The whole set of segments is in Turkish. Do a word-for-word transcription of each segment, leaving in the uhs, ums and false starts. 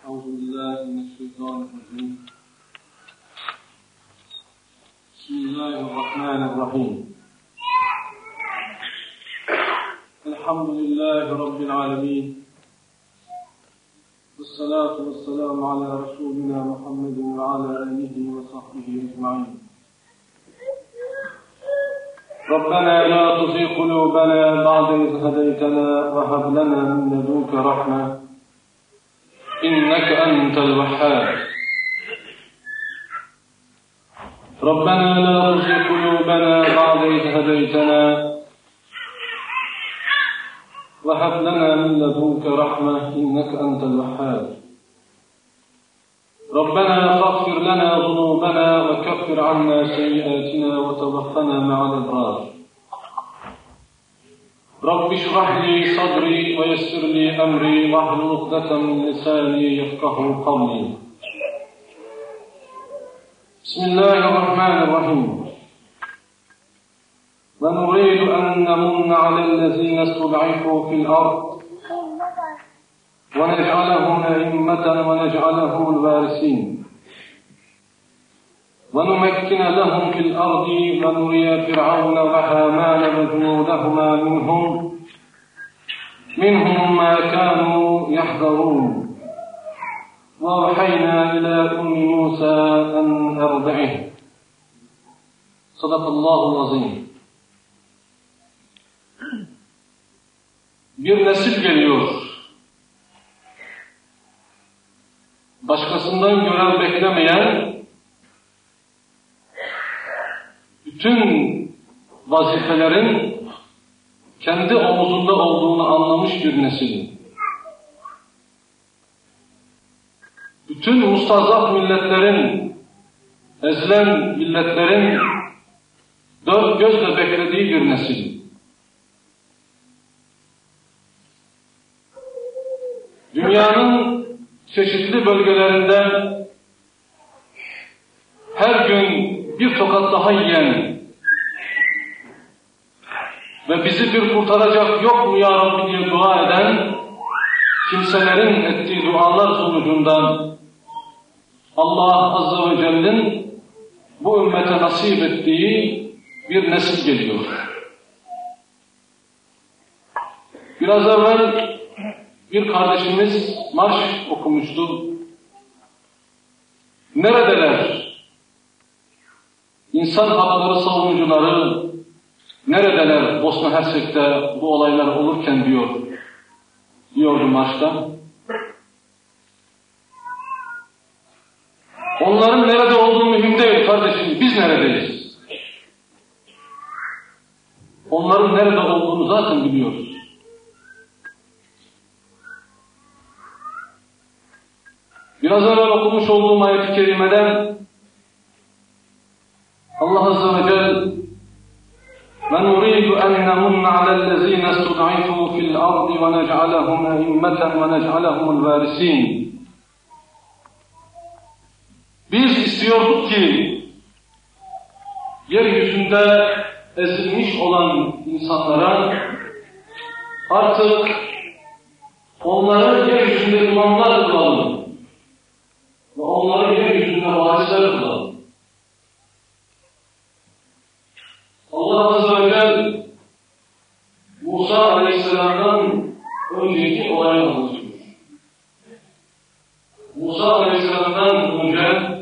أعوذ بالله من الشيطان الرجيم. بسم الله الرحمن الرحيم. الحمد لله رب العالمين، والصلاة والسلام على رسولنا محمد وعلى آله وصحبه أجمعين. ربنا لا تزغ قلوبنا بعد إذ هديتنا وهب لنا من لدنك رحمة إنك أنت الوهاب. ربنا لا تزغ قلوبنا بعد إذ هديتنا وهب لنا من لدنك رحمة إنك أنت الوهاب. ربنا فاغفر لنا ذنوبنا وكفر عنا سيئاتنا وتوفنا مع الأبرار. رب اشرح لي صدري ويسر لي أمري واحلل عقدة من لساني يفقهوا قولي. بسم الله الرحمن الرحيم. ونريد أن نمن على الذين استضعفوا في الأرض ونجعلهم أئمة ونجعلهم الوارثين ونمكن لهم في الأرض ونري فرعون وهامان وجنودهما منهم منهم ما كانوا يحذرون. وأوحينا إلى أم موسى أن أرضعه. صدق الله العظيم. Bir nesil geliyor. Başkasından görev beklemeyen, bütün vazifelerin kendi omuzunda olduğunu anlamış bir nesil. Bütün mustazaf milletlerin, ezilen milletlerin dört gözle beklediği bir nesil. Dünyanın çeşitli bölgelerinde her gün bir tokat daha yiyen ve bizi bir kurtaracak yok mu ya Rabbi diye dua eden kimselerin ettiği dualar sonucundan Allah Azze ve Celle'nin bu ümmete nasip ettiği bir nesil geliyor. Biraz evvel bir kardeşimiz marş okumuştu. Neredeler? İnsan hakları savunucuları neredeler Bosna Hersek'te bu olaylar olurken diyor, diyordu marşta. Onların nerede olduğu mühim değil kardeşim, biz neredeyiz? Onların nerede olduğunu zaten biliyoruz. Biraz evvel okumuş olduğum ayet-i kerimeden Allah Azze ve Celle وَنُرِيدُ أَنْ نَمُنَّ عَلَى الَّذ۪ينَ اسْتُضْعِفُوا فِي الْأَرْضِ وَنَجْعَلَهُمْ أَئِمَّةً وَنَجْعَلَهُمُ الْوَارِثِينَ. Biz istiyorduk ki yeryüzünde ezilmiş olan insanlara artık onları yeryüzünde imamlar kılalım ve onları yeryüzünde varisler kılalım. Allah Azze ve Celle Musa Aleyhisselam'dan önceki olayı anlatıyor. Musa Aleyhisselam'dan önce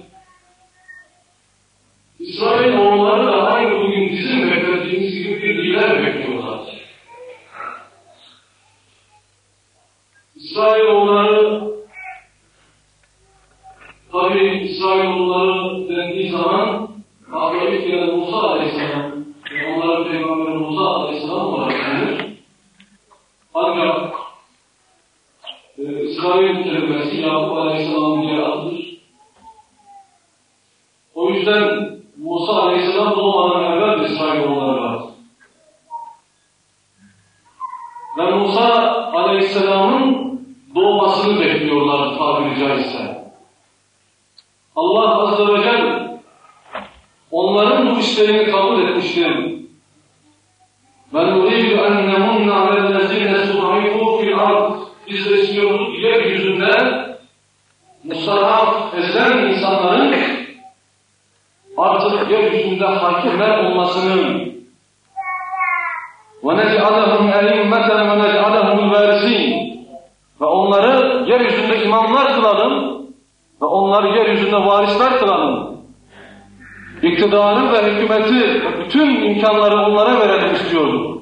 İsrail oğulları da aynı bugün bizim beklediğimiz gibi bir lider bekliyorlar. İsrail oğulları tabi İsrail oğulları dendiği zaman Hazreti gelen Musa Aleyhisselam ve onların Peygamberi Musa Aleyhisselam olarak denir. Ancak e, İsrail kelimesi Yakup Aleyhisselam diye addır. O yüzden Musa Aleyhisselam doğmadan evvel İsrail oğulları var. Ve Musa Aleyhisselam'ın doğmasını bekliyorlar tabiri caizse. Allah Azze ve Celle onların bu işlerini kabul etmiştir. وَنُرِيدُ أَنْ نَمُنَّ عَلَى الَّذِينَ اسْتُضْعِفُوا فِي الْأَرْضِ. Biz de istiyoruz yeryüzünde وَنَجْعَلَهُمْ اَئِمَّةً وَنَجْعَلَهُمُ الْوَارِثِينَ Ve onları yeryüzünde imamlar kılalım ve onları yeryüzünde varisler kılalım. İktidarı ve hükümeti ve bütün imkanları onlara verelim istiyordu.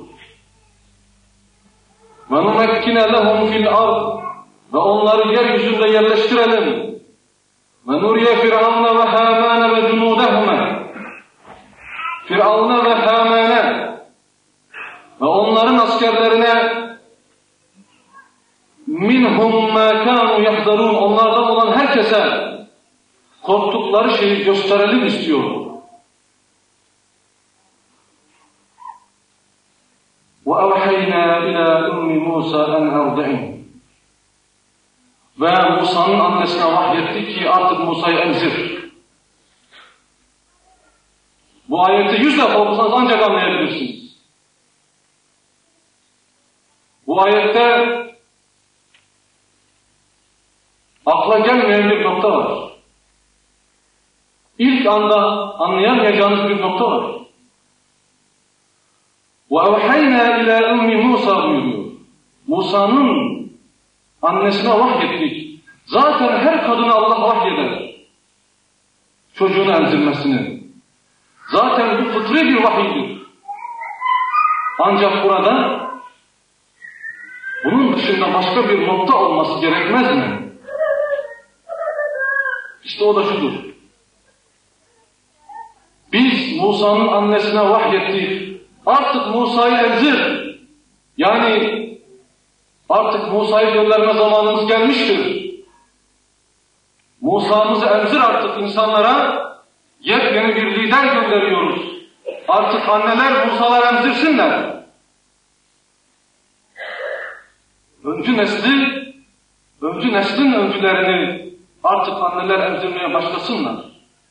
وَنُمَكِّنَ لَهُمْ فِي الْأَرْضِ Ve onları yeryüzünde yerleştirelim. وَنُرِيَ فِرْعَوْنَ وَهَامَانَ وَجُنُودَهُمَا Firavun'a ve Haman'a ve onların askerlerine minhum ma kanu yahzarun onlardan olan herkese korktukları şeyi gösterelim istiyor. Ve evhayna ila ummi Musa en erdi'in ve Musa'nın annesine vahyettik ki artık Musa'yı emzir. Bu ayeti yüz defa okusanız ancak anlayabilirsiniz. Bu ayette akla gelmeyen bir nokta var. İlk anda anlayamayacağınız bir nokta var. وَاَوْحَيْنَا اِلَى اُمِّ Musa buyuruyor. Musa'nın annesine vahyettik. Zaten her kadına Allah vahyeder. Çocuğunu emzirmesini. Zaten bu fıtri bir vahiydir. Ancak burada bunun dışında başka bir nokta olması gerekmez mi? İşte o da şudur. Biz Musa'nın annesine vahyettik. Artık Musa'yı emzir. Yani artık Musa'yı gönderme zamanımız gelmiştir. Musa'mızı emzir artık insanlara. Yepyeni bir lider gönderiyoruz. Artık anneler Musa'lar emzirsinler. Öncü nesli, öncü neslin öncülerini artık anneler emzirmeye başlasınlar.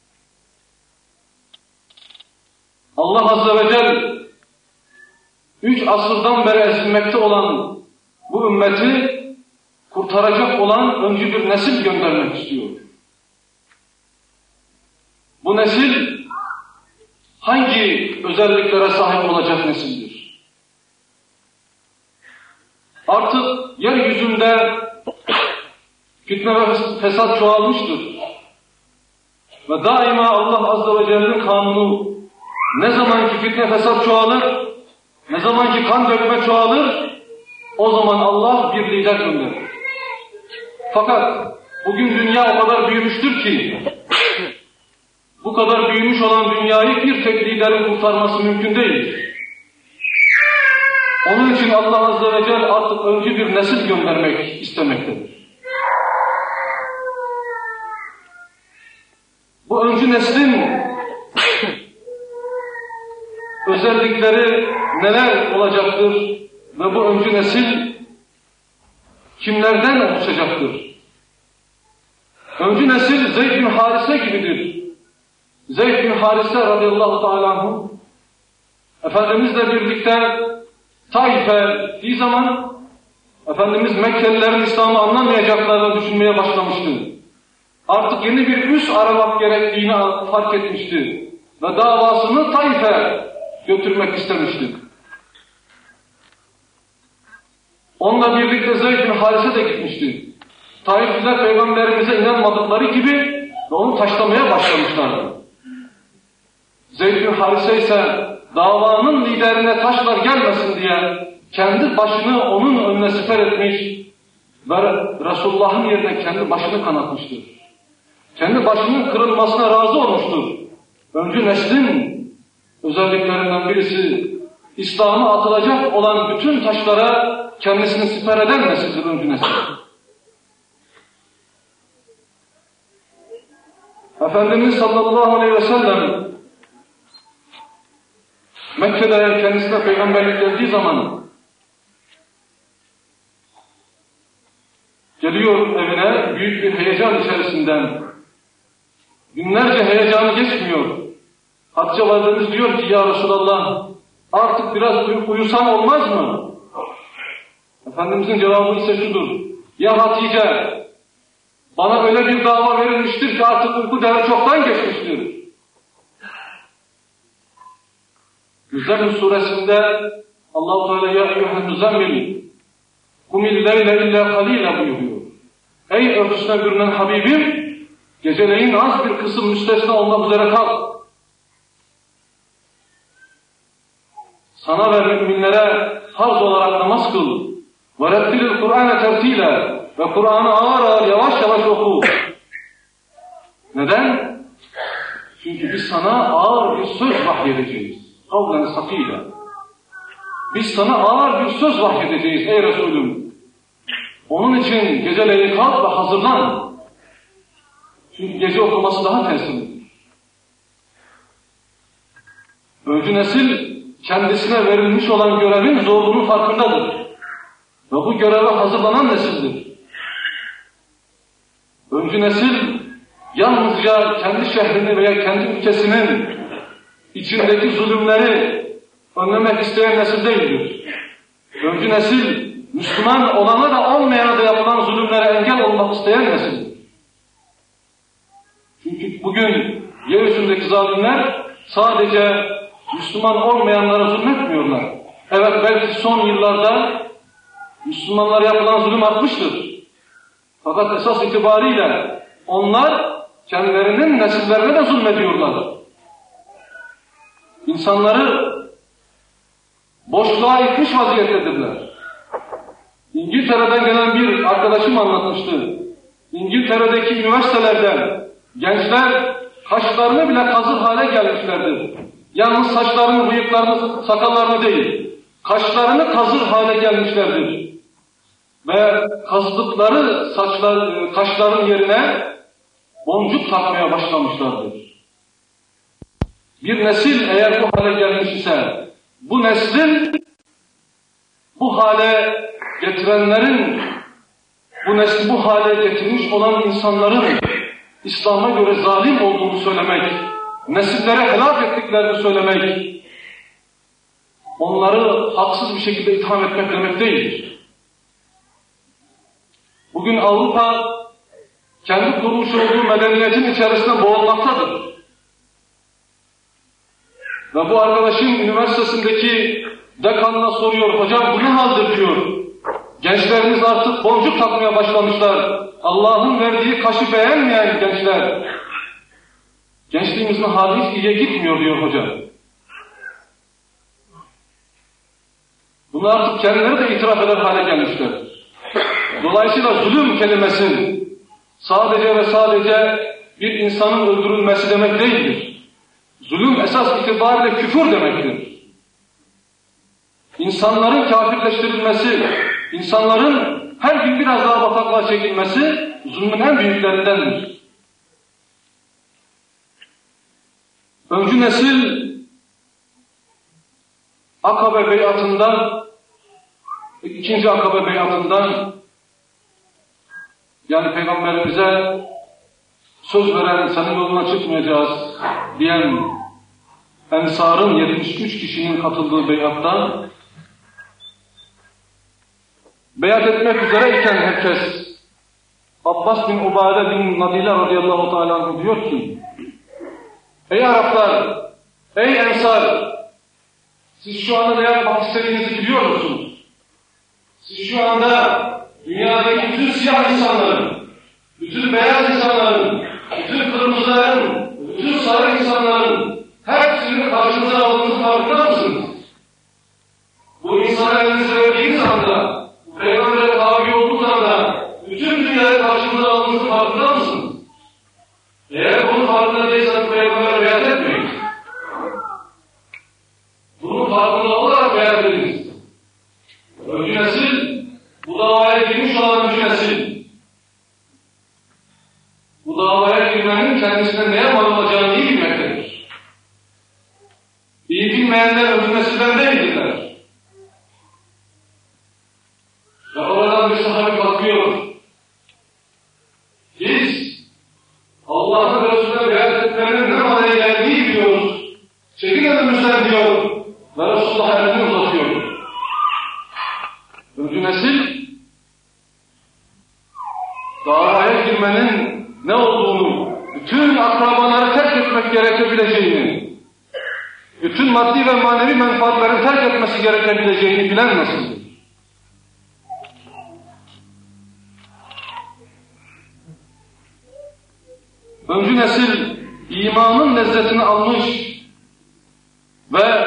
Allah Azze ve Celle üç asırdan beri ezilmekte olan bu ümmeti kurtaracak olan öncü bir nesil göndermek istiyor. Bu nesil hangi özelliklere sahip olacak nesildir? Artık yeryüzünde fitne ve fesat çoğalmıştır. Ve daima Allah Azze ve Celle'nin kanunu ne zamanki fitne fesat çoğalır, ne zamanki kan dökme çoğalır, o zaman Allah bir lider gönderir. Fakat bugün dünya o kadar büyümüştür ki bu kadar büyümüş olan dünyayı bir tek liderin kurtarması mümkün değil. Onun için Allah Azze ve Celle artık öncü bir nesil göndermek istemektedir. Bu öncü neslin özellikleri neler olacaktır ve bu öncü nesil kimlerden oluşacaktır? Öncü nesil Zeyd bin Harise gibidir. Zeyd bin Harise radıyallahu teala anhu Efendimizle birlikte Taif'e gittiği zaman Efendimiz Mekkelilerin İslam'ı anlamayacaklarını düşünmeye başlamıştı. Artık yeni bir üs aramak gerektiğini fark etmişti ve davasını Taif'e götürmek istemişti. Onunla birlikte Zeyd bin Harise de gitmişti. Taifliler Peygamberimize inanmadıkları gibi ve onu taşlamaya başlamışlardı. Zeyd bin Harise ise davanın liderine taşlar gelmesin diye kendi başını onun önüne siper etmiş ve Resulullah'ın yerine kendi başını kanatmıştır. Kendi başının kırılmasına razı olmuştur. Öncü neslin özelliklerinden birisi İslam'a atılacak olan bütün taşlara kendisini siper eden nesildir öncü nesil. Efendimiz sallallahu aleyhi ve sellem Mekke'de kendisine peygamberlik geldiği zaman geliyor evine büyük bir heyecan içerisinden. Günlerce heyecanı geçmiyor. Hatice validemiz diyor ki ya Resulallah artık biraz uyusan olmaz mı? Efendimizin cevabı ise şudur. Ya Hatice bana öyle bir dava verilmiştir ki artık uyku devri çoktan geçmiştir. Müzzemmil suresinde Allah-u Teala ya eyyuhen müzzemmil kumil leyle illa kalile buyuruyor. Ey örtüsüne bürünen Habibim, geceleyin az bir kısım müstesna olmak üzere kal. Sana ve müminlere farz olarak namaz kıl. وَرَتِّلِ الْقُرْآنَ تَرْتِيلًا ve Kur'an'ı ağır ağır yavaş yavaş oku. Neden? Çünkü biz sana ağır bir söz vahyedeceğiz. قَوْلًا سَقِيلًا Biz sana ağır bir söz vahyedeceğiz ey Resulüm. Onun için geceleyin kalk ve hazırlan. Çünkü gece okuması daha tesirlidir. Öncü nesil kendisine verilmiş olan görevin zorluğunun farkındadır. Ve bu göreve hazırlanan nesildir. Öncü nesil yalnızca kendi şehrini veya kendi ülkesinin içindeki zulümleri önlemek isteyen nesil değildir. Öncü nesil Müslüman olana da olmayana da yapılan zulümlere engel olmak isteyen nesildir. Çünkü bugün yeryüzündeki zalimler sadece Müslüman olmayanlara zulmetmiyorlar. Evet, belki son yıllarda Müslümanlara yapılan zulüm artmıştır. Fakat esas itibariyle onlar kendilerinin nesillerine de zulmediyorlar. İnsanları boşluğa itmiş vaziyettedirler. İngiltere'den gelen bir arkadaşım anlatmıştı. İngiltere'deki üniversitelerden gençler kaşlarını bile kazır hale gelmişlerdir. Yalnız saçlarını, bıyıklarını, sakallarını değil, kaşlarını kazır hale gelmişlerdir. Ve kazdıkları saçlar, kaşların yerine boncuk takmaya başlamışlardır. Bir nesil eğer bu hale gelmiş ise, bu neslin, bu hale getirenlerin, bu nesli bu hale getirmiş olan insanların İslam'a göre zalim olduğunu söylemek, nesillere helak ettiklerini söylemek, onları haksız bir şekilde itham etmek demek değildir. Bugün Avrupa kendi kurmuş olduğu medeniyetin içerisinde boğulmaktadır. Ve bu arkadaşım üniversitesindeki dekanına soruyor, hocam bu ne haldir diyor. Gençlerimiz artık boncuk takmaya başlamışlar. Allah'ın verdiği kaşı beğenmeyen gençler. Gençliğimizin hali hiç iyiye gitmiyor diyor hocam. Bunu artık kendileri de itiraf eder hale gelmişler. Dolayısıyla zulüm kelimesi sadece ve sadece bir insanın öldürülmesi demek değildir. Zulüm esas itibariyle küfür demektir. İnsanların kafirleştirilmesi, insanların her gün biraz daha bataklığa çekilmesi zulmün en büyüklerindendir. Öncü nesil Akabe beyatından, ikinci Akabe beyatından, yani Peygamberimize söz veren, senin yoluna çıkmayacağız diyen Ensar'ın yetmiş üç kişinin katıldığı beyatta beyat etmek üzere iken herkes, Abbas bin Ubade bin Nadile radıyallahu teala diyor ki, ey Araplar, ey Ensar, siz şu anda ne yapmak istediğinizi biliyor musunuz? Siz şu anda dünyadaki bütün siyah insanların, bütün beyaz insanların, bütün kırmızıların, bütün sarı insanların hepsini karşınıza aldığınız farkında mısınız? Bu insanı elinize verdiğiniz anda, bu Peygamber'e tabi olduğunuz anda bütün dünyayı karşınıza aldığınız farkında mısınız? Eğer bunun farkında değilseniz Peygamber'e beyat etmeyin. Bunun farkında olarak beyat ediniz. Öncü nesil, bu davaya girmiş olan öncü nesil, bu davaya girmenin kendisine neye mal olacağını iyi bilmektedir. İyi bilmeyenler öncü nesilden değildirler. Ve oradan bir sahabe bakıyor. Biz Allah'ın Resulüne beyat etmenin ne manaya geldiği biliyoruz. Çekin önümüzden diyor ve Resulullah elini uzatıyor. Öncü nesil davaya girmenin ne olduğunu, bütün akrabaları terk etmek gerekebileceğini, bütün maddi ve manevi menfaatlerin terk terk etmesi gerekebileceğini bilen nesildir. Öncü nesil imanın lezzetini almış ve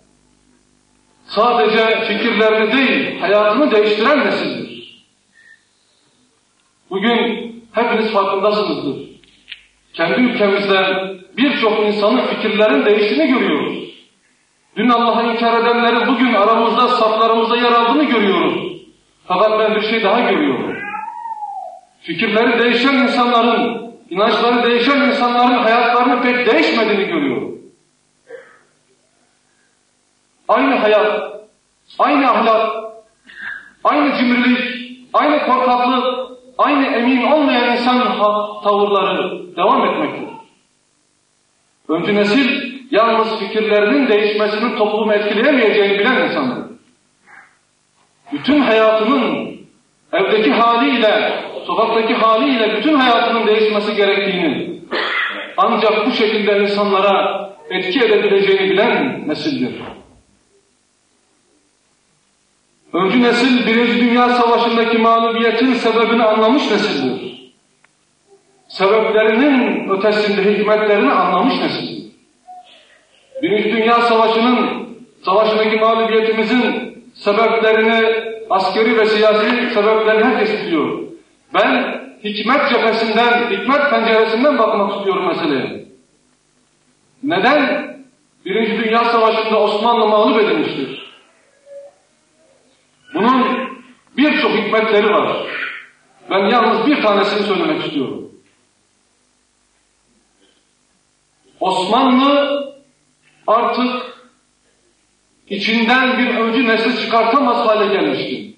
sadece fikirlerini değil, hayatını değiştiren nesildir. Bugün hepiniz farkındasınızdır. Kendi ülkemizde birçok insanın fikirlerin değiştiğini görüyoruz. Dün Allah'ı inkar edenlerin bugün aramızda, saflarımızda yer aldığını görüyoruz. Fakat ben bir şey daha görüyorum. Fikirleri değişen insanların, inançları değişen insanların hayatlarının pek değişmediğini görüyorum. Aynı hayat, aynı ahlak, aynı cimrilik, aynı korkaklık, aynı emin olmayan insan tavırları devam etmektedir. Öncü nesil yalnız fikirlerinin değişmesinin toplumu etkileyemeyeceğini bilen insanlar. Bütün hayatının evdeki haliyle, sokaktaki haliyle bütün hayatının değişmesi gerektiğini, ancak bu şekilde insanlara etki edebileceğini bilen nesildir. Öncü nesil, Birinci Dünya Savaşı'ndaki mağlubiyetin sebebini anlamış nesildir. Sebeplerinin ötesinde hikmetlerini anlamış nesildir. Birinci Dünya Savaşı'nın, savaşındaki mağlubiyetimizin sebeplerini, askeri ve siyasi sebeplerini herkes biliyor. Ben hikmet cephesinden, hikmet penceresinden bakmak istiyorum meseleye. Neden Birinci Dünya Savaşı'nda Osmanlı mağlup edilmiştir? Bunun birçok hikmetleri var. Ben yalnız bir tanesini söylemek istiyorum. Osmanlı artık içinden bir öncü nesil çıkartamaz hale gelmişti.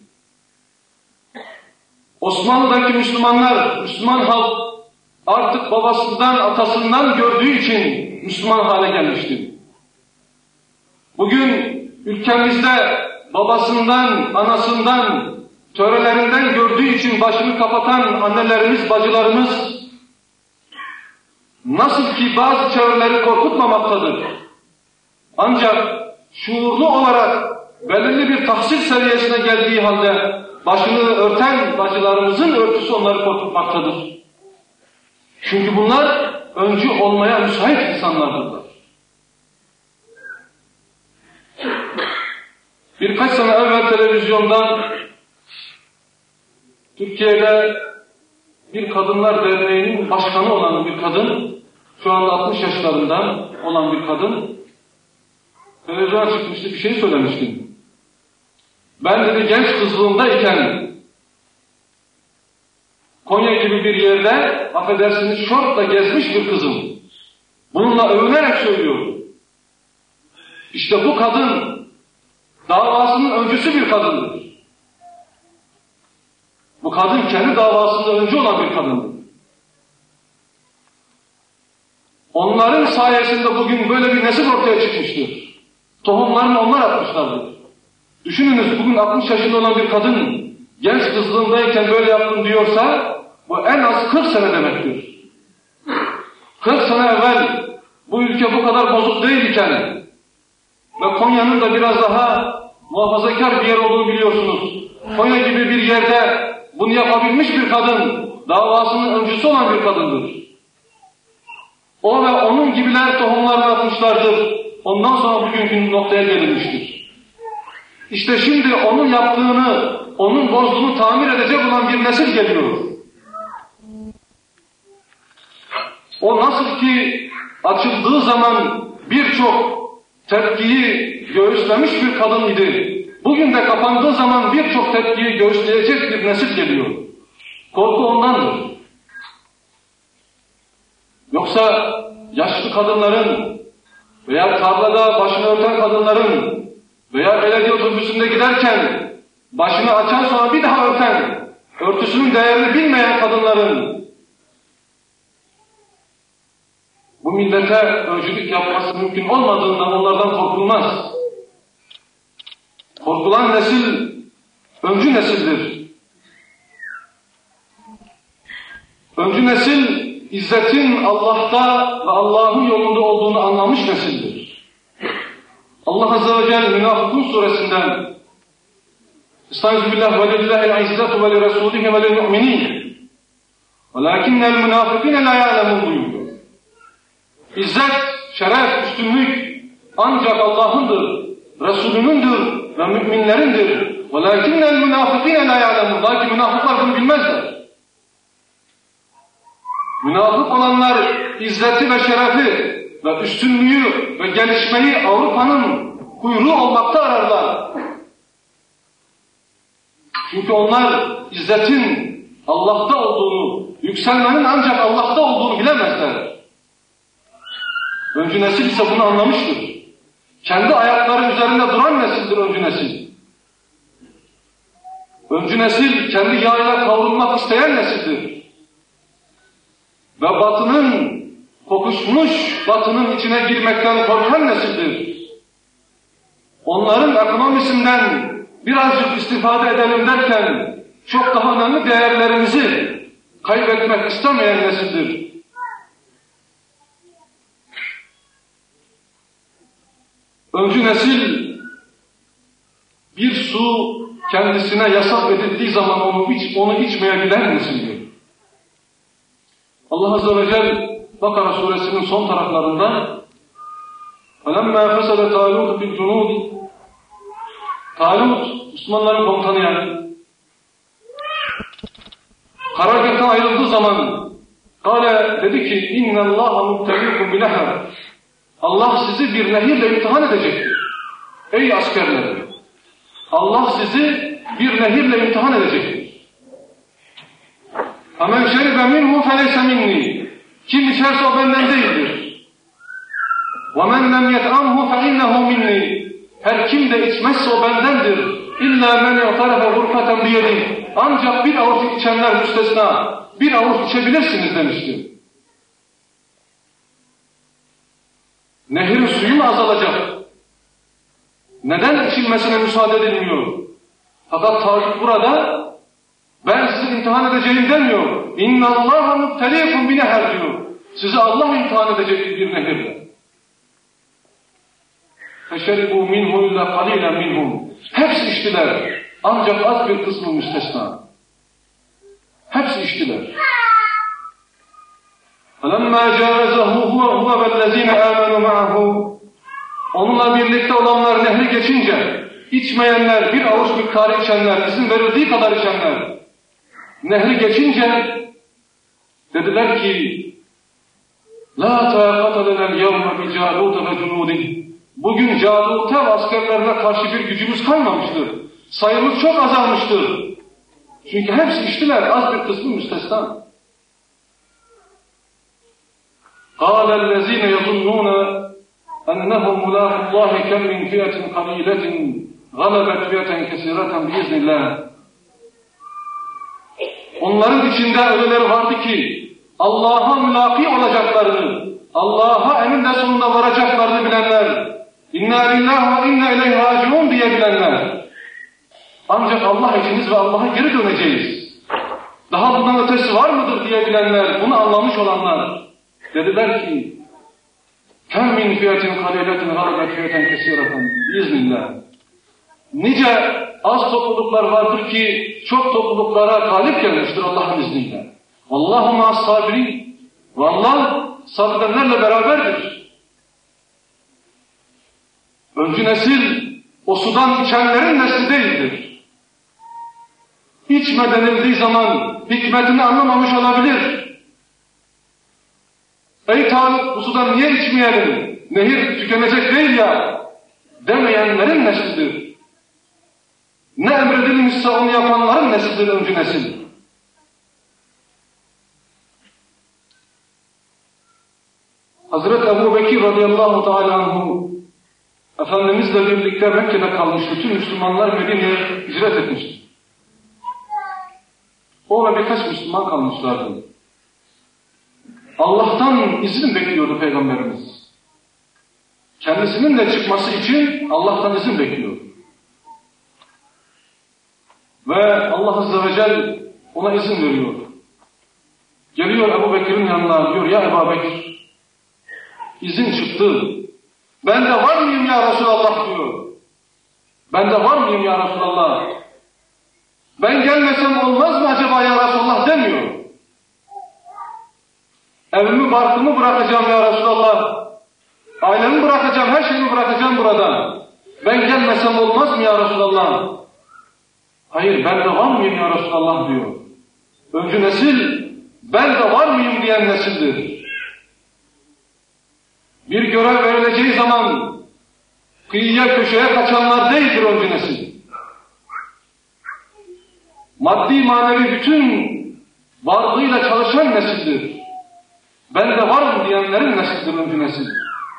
Osmanlı'daki Müslümanlar, Müslüman halk artık babasından, atasından gördüğü için Müslüman hale gelmişti. Bugün ülkemizde babasından, anasından, törelerinden gördüğü için başını kapatan annelerimiz, bacılarımız nasıl ki bazı çevreleri korkutmamaktadır. Ancak şuurlu olarak belirli bir tahsil seviyesine geldiği halde başını örten bacılarımızın örtüsü onları korkutmaktadır. Çünkü bunlar öncü olmaya müsait insanlardırlar. Birkaç sene evvel televizyondan Türkiye'de bir Kadınlar Derneği'nin başkanı olan bir kadın, şu anda altmış yaşlarında olan bir kadın, televizyona çıkmıştı, bir şey söylemiştim. Ben dedi genç kızlığımdayken Konya gibi bir yerde, affedersiniz, şortla gezmiş bir kızım. Bununla övünerek söylüyorum. İşte bu kadın davasının öncüsü bir kadındır. Bu kadın kendi davasında öncü olan bir kadındır. Onların sayesinde bugün böyle bir nesil ortaya çıkmıştır. Tohumlarını onlar atmışlardır. Düşününüz, bugün altmış yaşında olan bir kadın genç kızlığındayken böyle yaptım diyorsa bu en az kırk sene demektir. kırk sene evvel bu ülke bu kadar bozuk değilken ve Konya'nın da biraz daha muhafazakar bir yer olduğunu biliyorsunuz. Konya gibi bir yerde bunu yapabilmiş bir kadın, davasının öncüsü olan bir kadındır. O ve onun gibiler tohumlarını atmışlardır. Ondan sonra bugünkü noktaya gelinmiştir. İşte şimdi onun yaptığını, onun bozduğunu tamir edecek olan bir nesil geliyor. O nasıl ki açıldığı zaman birçok tepkiyi göğüslemiş bir kadın idi. Bugün de kapandığı zaman birçok tepkiyi göğüsleyecek bir nesil geliyor. Korku ondandır. Yoksa yaşlı kadınların veya tarlada başını örten kadınların veya belediye otobüsünde giderken başını açan sonra bir daha örten, örtüsünün değerini bilmeyen kadınların bu millete öncülük yapması mümkün olmadığından onlardan korkulmaz. Korkulan nesil öncü nesildir. Öncü nesil İzzetin Allah'ta ve Allah'ın yolunda olduğunu anlamış nesildir. Allah Azze ve Celle Münafıkun suresinden Estağfirullah ve lillahil izzatu ve li rasulihi ve lil mu'minin velakinnel münafıkine la ya'lemun buyuruyor. İzzet, şeref, üstünlük ancak Allah'ındır, Resulünündür ve müminlerindir. velakinnel münafıkine la ya'lemun. Lakin münafıklar bunu bilmezler. Münafık olanlar izzeti ve şerefi ve üstünlüğü ve gelişmeyi Avrupa'nın kuyruğu olmakta ararlar. Çünkü onlar izzetin Allah'ta olduğunu, yükselmenin ancak Allah'ta olduğunu bilemezler. Öncü nesil ise bunu anlamıştır. Kendi ayakları üzerinde duran nesildir öncü nesil. Öncü nesil kendi yağıyla kavrulmak isteyen nesildir. Ve batının, kokuşmuş batının içine girmekten korkan nesildir. Onların ekonomisinden birazcık istifade edelim derken çok daha önemli değerlerimizi kaybetmek istemeyen nesildir. Öncü nesil bir su kendisine yasak edildiği zaman onu, iç, onu içmeye bilen nesildir. Allah Azze ve Celle Bakara suresinin son taraflarında فَلَمَّا فَسَلَ تَالُوتُ بِالْجُنُودِ Talut, Müslümanların komutanı yani, karargâhtan ayrıldığı zaman kâle dedi ki اِنَّ اللّٰهَ مُبْتَلِيكُمْ بِنَهَرٍ Allah sizi bir nehirle imtihan edecektir. Ey askerler! Allah sizi bir nehirle imtihan edecektir. فَمَنْ شَرِبَ مِنْهُ فَلَيْسَ مِنِّي Kim içerse o benden değildir. وَمَنْ لَمْ يَتْعَمْهُ فَاِنَّهُ مِنِّي Her kim de içmezse o bendendir. İlla men yatarafe gurfaten biyedin. Ancak bir avuç içenler müstesna. Bir avuç içebilirsiniz demişti. Nehrin suyu mu azalacak? Neden içilmesine müsaade edilmiyor? Fakat Talut burada ben sizi imtihan edeceğim demiyor. İnna Allaha mubteliikum bi neher diyor. Sizi Allah imtihan edecek bir nehirle. فَشَرِبُوا مِنْهُ اِلَّا قَلِيلًا مِنْهُمْ Hepsi içtiler. Ancak az bir kısmı müstesna. Hepsi içtiler. فَلَمَّا جَاوَزَهُ هُوَ وَالَّذ۪ينَ آمَنُوا مَعَهُ Onunla birlikte olanlar nehri geçince, içmeyenler, bir avuç miktarı içenler, izin verildiği kadar içenler, nehri geçince dediler ki لَا تَاقَتَ لَنَا الْيَوْمَ بِجَالُوتَ وَجُنُودِهِ Bugün Calut'e ve askerlerine karşı bir gücümüz kalmamıştır. Sayımız çok azalmıştır. Çünkü hepsi içtiler, az bir kısmı müstesna. قَالَ الَّذ۪ينَ يَظُنُّونَ اَنَّهُمْ مُلَاقُ اللّٰهِ كَمْ مِنْ فِيَةٍ قَلِيلَةٍ غَلَبَتْ فِيَةً كَثِيرَةً بِإِذْنِ اللّٰهِ Onların içinde öyleleri vardı ki Allah'a mülaki olacaklarını, Allah'a eninde sonunda varacaklarını bilenler, İnna lillahi ve inna ileyhi raciun diyebilenler. Ancak Allah içiniz ve Allah'a geri döneceğiz. Daha bundan ötesi var mıdır diyebilenler, bunu anlamış olanlar dediler ki كَمْ مِنْ فِيَةٍ قَلِيلَةٍ غَلَبَتْ فِيَةً كَثِيرَةً بِإِذْنِ Nice az topluluklar vardır ki çok topluluklara galip gelmiştir Allah'ın izniyle. Allahu ma'as sabirin. Ve Allah sabredenlerle beraberdir. Öncü nesil o sudan içenlerin nesli değildir. İçme denildiği zaman hikmetini anlamamış olabilir. Ey Talut bu sudan niye içmeyelim? Nehir tükenecek değil ya demeyenlerin neslidir. Ne emredilmişse onu yapanların neslidir öncü nesil. Hazreti Ebu Bekir radıyallahu teala anhu Efendimizle birlikte Mekke'de kalmıştı. Tüm Müslümanlar Medine'ye hicret etmişti. O ve birkaç Müslüman kalmışlardı. Allah'tan izin bekliyordu Peygamberimiz. Kendisinin de çıkması için Allah'tan izin bekliyordu. Ve Allah Azze ve Celle ona izin veriyor. Geliyor Ebu Bekir'in yanına diyor ya Ebu Bekir izin çıktı. Ben de var mıyım ya Resulallah diyor. Ben de var mıyım ya Resulallah? Ben gelmesem olmaz mı acaba ya Resulallah demiyor. Evimi barkımı bırakacağım ya Resulallah. Ailemi bırakacağım, her şeyimi bırakacağım burada. Ben gelmesem olmaz mı ya Resulallah? Hayır, ben de var mıyım ya Resulallah diyor. Öncü nesil, ben de var mıyım diyen nesildir. Bir görev verileceği zaman kıyıya köşeye kaçanlar değildir öncü nesil. Maddi manevi bütün varlığıyla çalışan nesildir. Ben de varım diyenlerin nesildir öncü nesil.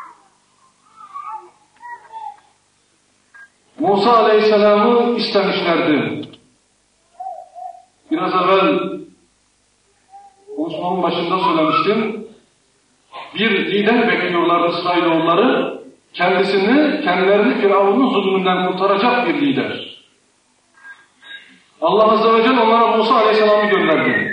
Musa Aleyhisselam'ı istemişlerdi. Biraz evvel konuşmamın başında söylemiştim. Bir lider bekliyorlardı İsrailoğulları. Kendisini, kendilerini Firavun'un zulmünden kurtaracak bir lider. Allah Azze ve Celle onlara Musa Aleyhisselam'ı gönderdi.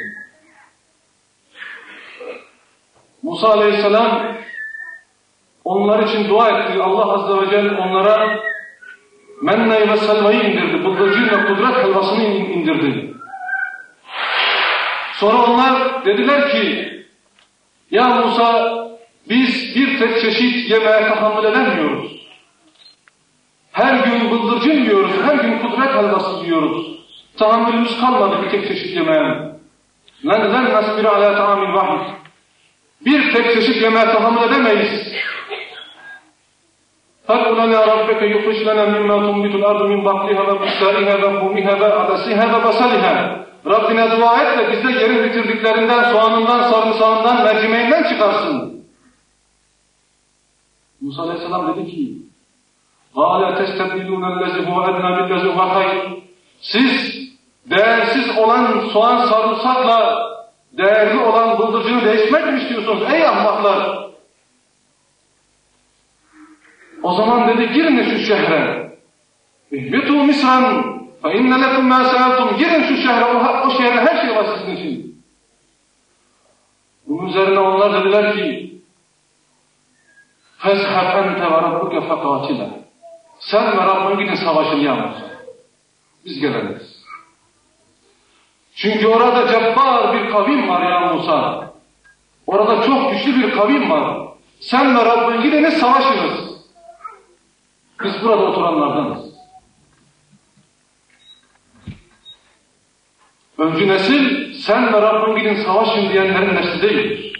Musa Aleyhisselam onlar için dua etti. Allah Azze ve Celle onlara menneyi ve selvayı indirdi. Bıldırcın ve kudret helvasını indirdi. Sonra onlar dediler ki ya Musa biz bir tek çeşit yemeğe tahammül edemiyoruz. Her gün bıldırcın yiyoruz, her gün kudret helvası yiyoruz. Tahammülümüz kalmadı bir tek çeşit yemeğe. لَنْ لَنْ نَسْبِرَ عَلَى تَعَامٍ وَحِدٍ Bir tek çeşit yemeğe tahammül edemeyiz. فَدْعُ لَنَا رَبَّكَ يُخْرِجْ لَنَا مِمَّا تُنْبِتُ الْأَرْضُ مِنْ بَقْلِهَا وَقِثَّائِهَا وَفُومِهَا وَعَدَسِهَا وَبَصَلِهَا Rabbine dua et de bize yerin bitirdiklerinden, soğanından, sarımsağından, mercimeğinden çıkarsın. Musa Aleyhisselam dedi ki قَالَ تَسْتَبْدِلُونَ الَّذِي هُوَ أَدْنَى بِالَّذِي هُوَ خَيْرٌ Siz değersiz olan soğan sarımsakla değerli olan bıldırcını değişmek mi istiyorsunuz ey ahmaklar? O zaman dedi girin şu şehre. اِهْبِتُوا مِسْرًا فَاِنَّ لَكُمْ مَا سَأَلْتُمْ Girin şu şehre, o, o şehre her şey var sizin için. Bunun üzerine onlar dediler ki فَزْحَبْ اَنْتَ وَرَبُّكَ فَقَاتِلًا Sen ve Rabbin gidin savaşın ya Biz gelemeyiz. Çünkü orada cebbar bir kavim var ya Musa. Orada çok güçlü bir kavim var. Sen ve Rabbin gidiniz savaşınız. Biz burada oturanlardanız. Öncü nesil sen ve Rabbin gidin savaşın diyenlerin nesli değildir.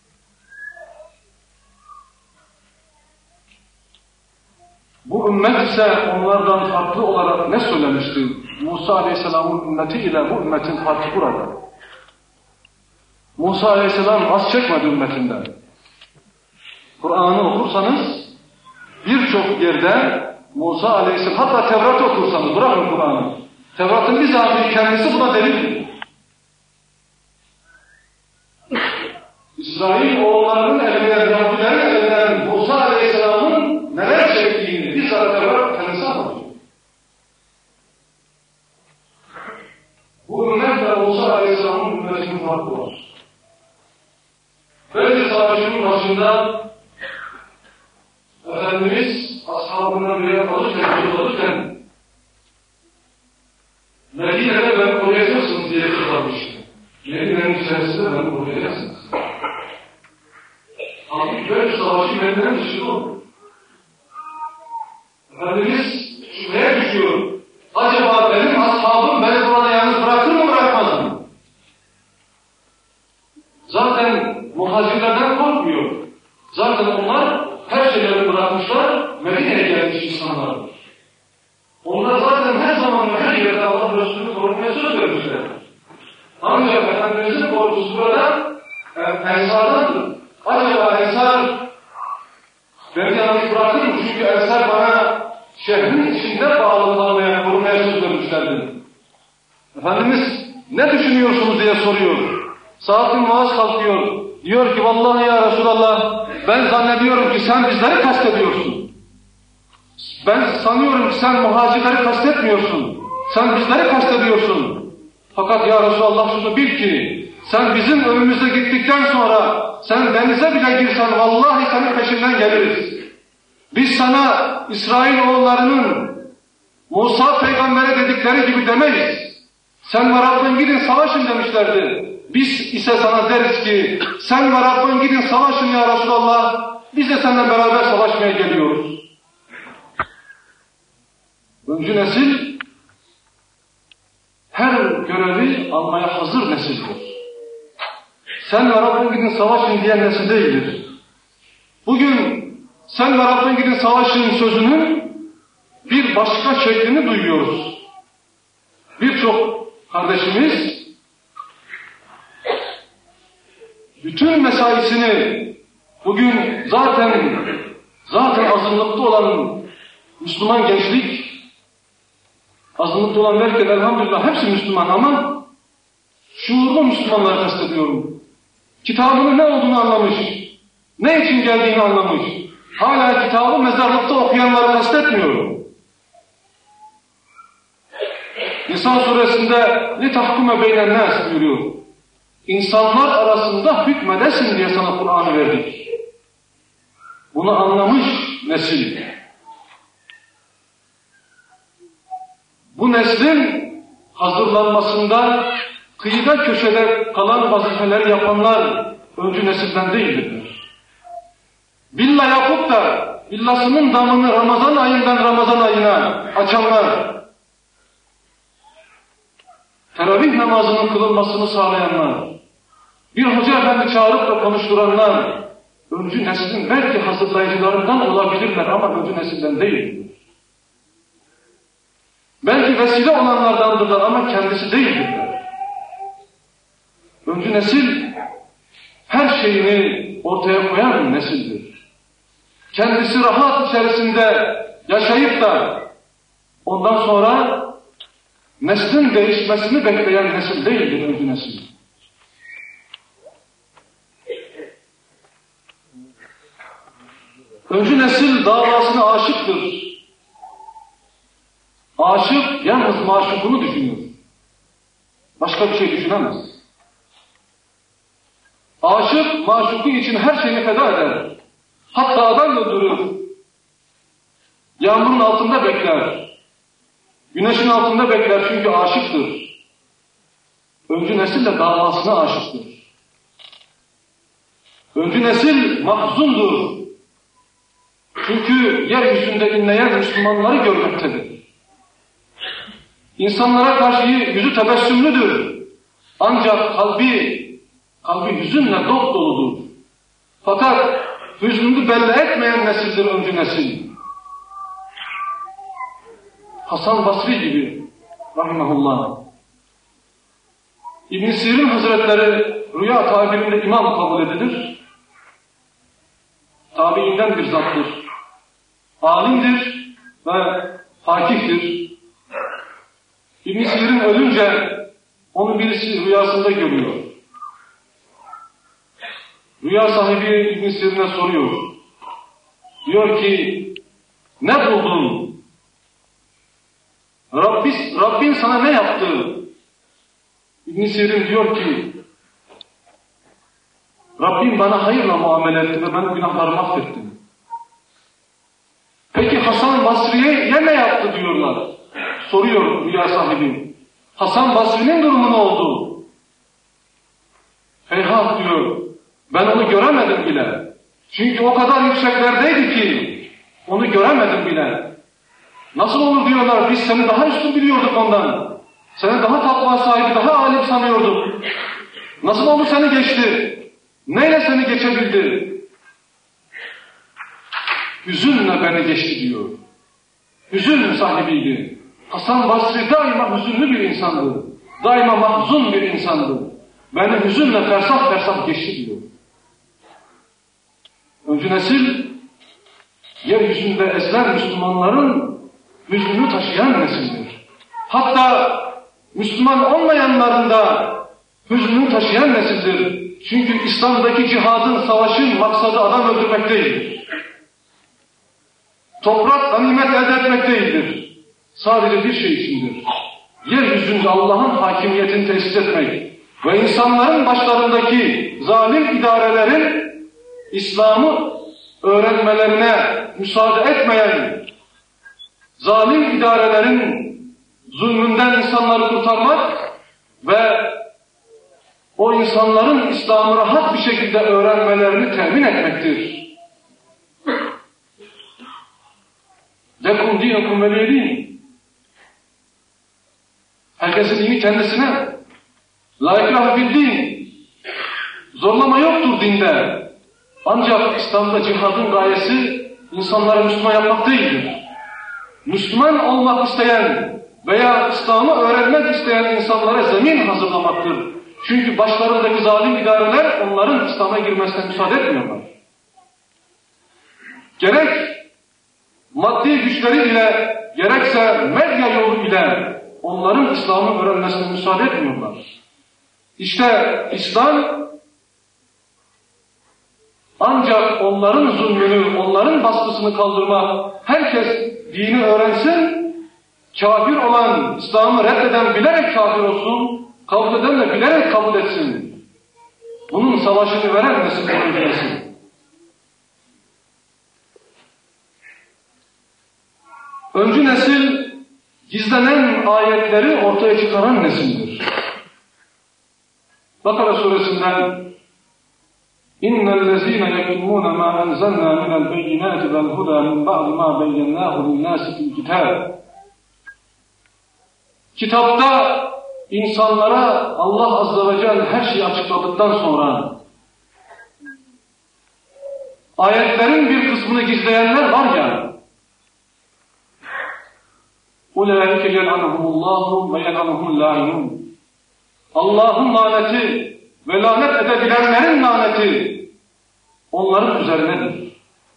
Bu ümmet ise onlardan farklı olarak ne söylemişti? Musa Aleyhisselam'ın ümmeti ile bu ümmetin farkı burada. Musa Aleyhisselam az çekmedi ümmetinden. Kur'an'ı okursanız birçok yerde Musa Aleyhisselam, hatta Tevrat okursanız, bırakın Kur'an'ı. Tevrat'ın bizatihi kendisi buna delildir. İsrail oğullarının elinden, Yahudilerin elinden Musa Aleyhisselam'ın neler çektiğini bizzat Tevrat kendisi anlatıyor. Bu ümmetle Musa Aleyhisselam'ın ümmetinin farkı var. Böyle savaşının başında Efendimiz ashabından biri alırken, alırken Medine'de beni koruyacaksınız diye kızarmıştı. Medine'nin içerisinde beni koruyacaksınız. Halbuki böyle savaşı Medine'nin dışında olur. Efendimiz şuraya düşüyor. Acaba benim ashabım beni burada yalnız bırakır mı bırakmaz mı? Zaten muhacirlerden korkmuyor. Zaten onlar her şeylerini bırakmışlar, Medine'ye gelmiş insanlardır. Onlar zaten her zaman her yerde Allah Resulü'nü korumaya söz vermişler. Ancak Efendimiz'in korkusu burada e, Ensar'dandır. Acaba Ensar beni yalnız bırakır mı? Çünkü Ensar bana şehrin içinde bağlı kalmaya, korumaya söz vermişlerdi. Efendimiz ne düşünüyorsunuz diye soruyor. Sa'd bin Muaz kalkıyor. Diyor ki vallahi ya Resulallah ben zannediyorum ki sen bizleri kastediyorsun. Ben sanıyorum ki sen muhacirleri kastetmiyorsun. Sen bizleri kastediyorsun. Fakat ya Resulallah şunu bil ki sen bizim önümüzde gittikten sonra sen denize bile girsen vallahi senin peşinden geliriz. Biz sana İsrailoğullarının Musa peygambere dedikleri gibi demeyiz. Sen ve Rabbin gidin savaşın demişlerdi. Biz ise sana deriz ki sen ve Rabbin gidin savaşın ya Resulallah. Biz de seninle beraber savaşmaya geliyoruz. Öncü nesil her görevi almaya hazır nesildir. Sen ve Rabbin gidin savaşın diyen nesil değildir. Bugün sen ve Rabbin gidin savaşın sözünün bir başka şeklini duyuyoruz. Birçok kardeşimiz bütün mesaisini bugün zaten zaten azınlıkta olan Müslüman gençlik, azınlıkta olan derken elhamdülillah hepsi Müslüman ama şuurlu Müslümanları kastediyorum. Kitabının ne olduğunu anlamış, ne için geldiğini anlamış. Hala kitabı mezarlıkta okuyanları kastetmiyorum. Nisa suresinde لِتَحْكُمَ بَيْنَ النَّاسِ buyuruyor. İnsanlar arasında hükmedesin diye sana Kur'an'ı verdik. Bunu anlamış nesil. Bu neslin hazırlanmasında kıyıda köşede kalan vazifeleri yapanlar öncü nesilden değildir. Villa yapıp da villasının damını Ramazan ayından Ramazan ayına açanlar, teravih namazının kılınmasını sağlayanlar, bir hoca efendi çağırıp da konuşturanlar, öncü neslin belki hazırlayıcılarından olabilirler ama öncü nesilden değildir. Belki vesile olanlardandırlar ama kendisi değildirler. Öncü nesil her şeyini ortaya koyan nesildir. Kendisi rahat içerisinde yaşayıp da ondan sonra neslin değişmesini bekleyen nesil değildir öncü nesil. Öncü nesil davasına aşıktır. Aşık yalnız maşukunu düşünüyor. Başka bir şey düşünemez. Aşık maşuku için her şeyini feda eder. Hatta adam öldürür. Yağmurun altında bekler. Güneşin altında bekler çünkü aşıktır. Öncü nesil de davasına aşıktır. Öncü nesil mahzundur. Çünkü yeryüzünde inleyen Müslümanları görmektedir. İnsanlara karşı yüzü tebessümlüdür. Ancak kalbi, kalbi hüzünle dop doludur. Fakat hüznünü belli etmeyen nesildir öncü nesil. Hasan Basri gibi rahimahullah. İbn Sirin Hazretleri rüya tabirinde imam kabul edilir. Tabiinden bir zattır. Alimdir ve fakihtir. İbn Sirin ölünce onu birisi rüyasında görüyor. Rüya sahibi İbn Sirin'e soruyor. Diyor ki, ne buldun? Rabbis, Rabbin sana ne yaptı? İbn Sirin diyor ki, Rabbim bana hayırla muamele etti ve ben günahlarımı affettim. Peki Hasan Basri'ye ya ne yaptı diyorlar. Soruyor rüya sahibi. Hasan Basri'nin durumu ne oldu? Heyhat diyor. Ben onu göremedim bile. Çünkü o kadar yükseklerdeydi ki onu göremedim bile. Nasıl olur diyorlar, biz seni daha üstün biliyorduk ondan. Seni daha takva sahibi, daha alim sanıyorduk. Nasıl oldu seni geçti? Neyle seni geçebildi? Hüzünle beni geçti diyor. Hüzün sahibiydi. Hasan Basri daima hüzünlü bir insandı. Daima mahzun bir insandı. Beni hüzünle fersah fersah geçti diyor. Öncü nesil, yeryüzünde ezilen Müslümanların hüznünü taşıyan nesildir. Hatta Müslüman olmayanların da hüznünü taşıyan nesildir. Çünkü İslam'daki cihadın, savaşın maksadı adam öldürmek değildir. Toprak ganimet elde etmek değildir. Sadece bir şey içindir. Yeryüzünde Allah'ın hakimiyetini tesis etmek ve insanların başlarındaki zalim idarelerin İslam'ı öğrenmelerine müsaade etmeyen zalim idarelerin zulmünden insanları kurtarmak ve o insanların İslam'ı rahat bir şekilde öğrenmelerini temin etmektir. Lekum dinukum veliye din. Herkesin dini kendisine. La ikrahe fid din. Zorlama yoktur dinde. Ancak İslam'da cihadın gayesi insanları Müslüman yapmak değildir. Müslüman olmak isteyen veya İslam'ı öğrenmek isteyen insanlara zemin hazırlamaktır. Çünkü başlarındaki zalim idareler onların İslam'a girmesine müsaade etmiyorlar. Gerek maddi güçleri ile gerekse medya yolu ile onların İslam'ı öğrenmesine müsaade etmiyorlar. İşte İslam ancak onların zulmünü, onların baskısını kaldırmak, herkes dini öğrensin, kafir olan, İslam'ı reddeden bilerek kafir olsun, kabul eden de bilerek kabul etsin. Bunun savaşını veren nesil öğrensin. Öncü nesil, gizlenen ayetleri ortaya çıkaran nesildir. Bakara suresinden اِنَّ الَّذ۪ينَ يَكْتُمُونَ مَا أَنْزَلْنَا مِنَ الْبَيِّنَاتِ وَالْهُدَى مِنْ بَعْدِ مَا بَيَّنَّاهُ لِلنَّاسِ فِي الْكِتَابِ Kitapta insanlara Allah Azze ve Celle her şeyi açıkladıktan sonra ayetlerin bir kısmını gizleyenler var ya, اُولَٰئِكَ يَلْعَنُهُمُ اللّٰهُ وَيَلْعَنُهُمُ اللّٰهِنُونَ Allah'ın laneti ve lanet edebilenlerin laneti onların üzerinedir.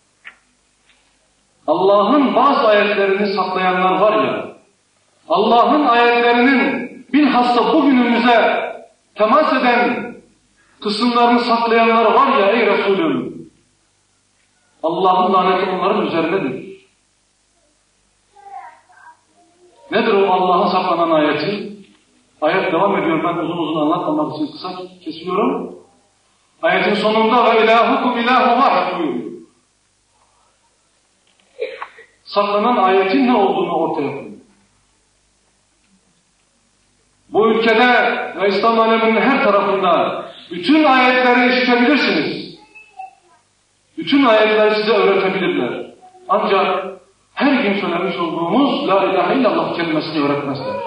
Allah'ın bazı ayetlerini saklayanlar var ya, Allah'ın ayetlerinin bilhassa bugünümüze temas eden kısımlarını saklayanlar var ya ey Resulüm, Allah'ın laneti onların üzerinedir. Nedir o Allah'ın saklanan ayeti? Ayet devam ediyor, ben uzun uzun anlatmamak için kısa kesiyorum. Ayetin sonunda ve ilahukum ilahu vahid buyuruyor. Saklanan ayetin ne olduğunu ortaya koyuyor. Bu ülkede ve İslam aleminin her tarafında bütün ayetleri işitebilirsiniz. Bütün ayetleri size öğretebilirler. Ancak her gün söylemiş olduğumuz La ilahe illallah kelimesini öğretmezler.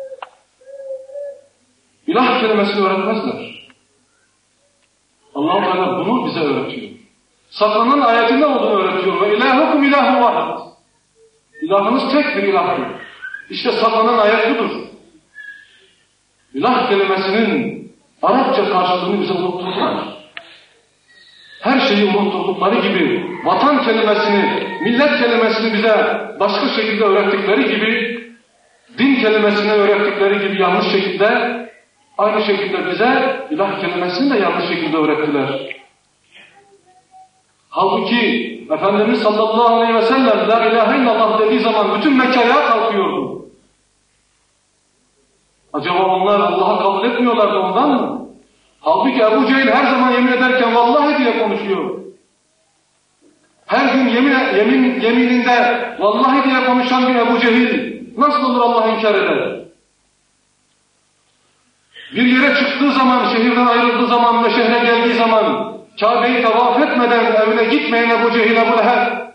İlah kelimesini öğretmezler. Allah-u Teala bunu bize öğretiyor. Saklanan ayetin ne olduğunu öğretiyor. Ve ilahukum ilahu vahid. İlahınız tek bir ilahdır. İşte saklanan ayet budur. İlah kelimesinin Arapça karşılığını bize unutturdular. Her şeyi unutturdukları gibi, vatan kelimesini, millet kelimesini bize başka şekilde öğrettikleri gibi, din kelimesini öğrettikleri gibi yanlış şekilde, aynı şekilde bize ilah kelimesini de yanlış şekilde öğrettiler. Halbuki Efendimiz sallallahu aleyhi ve sellem La ilahe illallah dediği zaman bütün Mekke ayağa kalkıyordu. Acaba onlar Allah'ı kabul etmiyorlardı ondan mı? Halbuki Ebu Cehil her zaman yemin ederken vallahi diye konuşuyor. Her gün yemin, yemin, yemininde vallahi diye konuşan bir Ebu Cehil nasıl olur Allah'ı inkar eder? Bir yere çıktığı zaman, şehirden ayrıldığı zaman ve şehre geldiği zaman Kabe'yi tavaf etmeden evine gitmeyen Ebu Cehil, Ebu Leheb,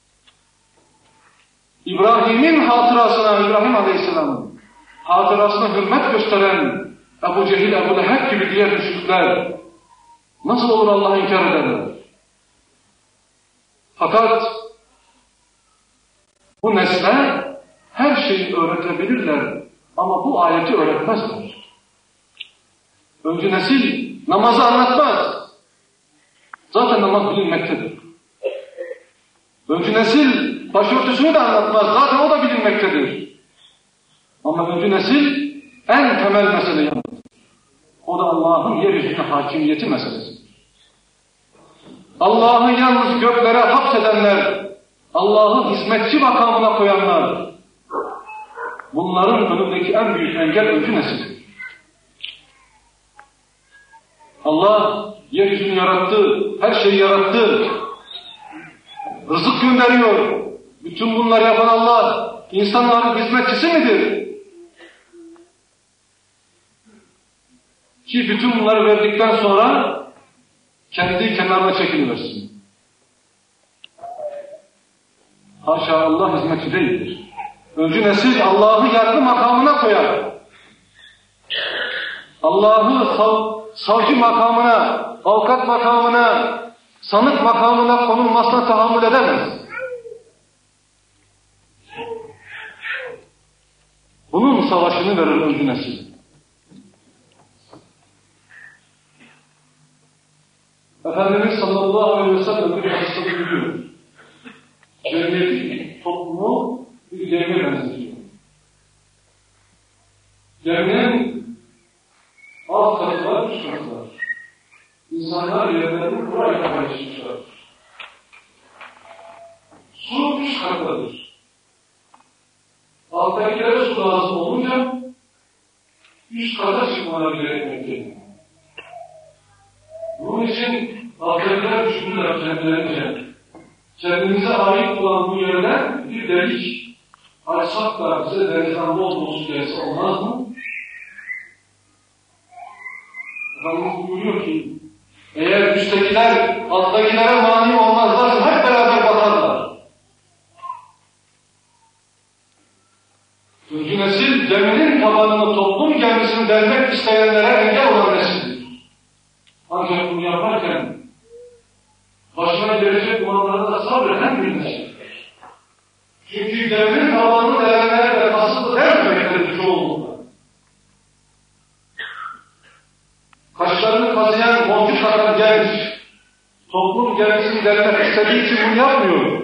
İbrahim'in hatırasına, İbrahim Aleyhisselam'ın hatırasına hürmet gösteren Ebu Cehil, Ebu Leheb gibi diğer müşrikler nasıl olur Allah'ı inkar ederler? Fakat bu nesle her şeyi öğretebilirler ama bu ayeti öğretmezler. Öncü nesil namazı anlatmaz. Zaten namaz bilinmektedir. Öncü nesil başörtüsünü de anlatmaz. Zaten o da bilinmektedir. Ama öncü nesil en temel meseleyi anlatır. O da Allah'ın yeryüzüne hakimiyeti meselesi. Allah'ı yalnız göklere hapsedenler, Allah'ı hizmetçi makamına koyanlar, bunların önündeki en büyük engel öncü nesil. Allah yeryüzünü yarattı, her şeyi yarattı. rızık gönderiyor. Bütün bunları yapan Allah, insanların hizmetçisi midir? Ki bütün bunları verdikten sonra kendi kenarına çekiliversin. Haşa, Allah hizmetçi değildir. Öncü nesil Allah'ı yargı makamına koyar. Allah'ı sav, savcı makamına, avukat makamına, sanık makamına konulmasına tahammül edemez. Bunun savaşını verir öncü nesil. Efendimiz sallallahu aleyhi ve sellem bir hadiste buyuruyor. Cemiyeti, toplumu bir gemiye benzetiyor. Geminin alt katı var, üst katı var. İnsanlar yerlerini buraya paylaşmışlar. Su üst kattadır. Alttakilere su lazım olunca üst kata çıkmaları gerekmektedir. Bunun için alttakiler düşünürler kendilerince. Kendimize ait olan bu yerden bir delik açsak da bize denizden bol bol su gelse olmaz mı? Efendimiz buyuruyor ki, eğer üsttekiler alttakilere mani olmazlarsa hep beraber batarlar. Öncü nesil geminin tabanını, toplum gemisini delmek isteyenlere engel olan nesildir. Ancak bunu yaparken başına gelecek olanlara da sabreden bir nesil. Çünkü geminin tabanını delenmeye de kasıtlı dermemektedir çoğunlukla. Kaşlarını kazıyan, boncuk atan genç, toplum gemisini delmek istediği için bunu yapmıyor.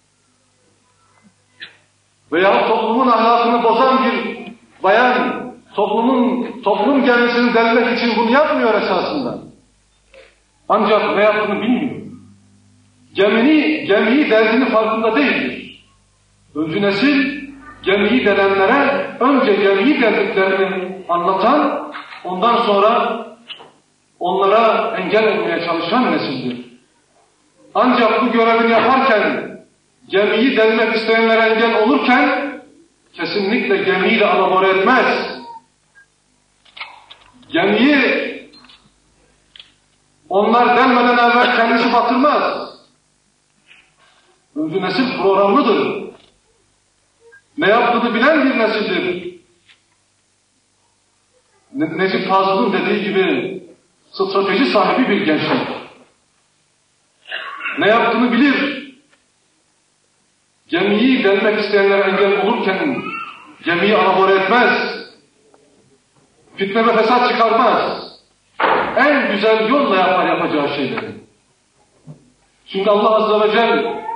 Veya toplumun ahlakını bozan bir bayan, toplumun toplum gemisini delmek için bunu yapmıyor esasında. Ancak ne yaptığını bilmiyor. Gemini, gemiyi deldiğini farkında değildir. Öncü nesil, gemiyi delenlere önce gemiyi deldiklerini anlatan, ondan sonra onlara engel olmaya çalışan nesildir. Ancak bu görevini yaparken, gemiyi delmek isteyenlere engel olurken, kesinlikle gemiyi de alabora etmez. Gemiyi onlar delmeden evvel kendisi batırmaz. Öncü nesil programlıdır. Ne yaptığını bilen bir nesildir. Ne Necip Fazıl'ın dediği gibi strateji sahibi bir gençlik. Ne yaptığını bilir. Gemiyi delmek isteyenlere engel olurken gemiyi alabora etmez. Fitne ve fesat çıkarmaz. En güzel yolla yapar yapacağı şeyleri. Çünkü Allah Azze ve Celle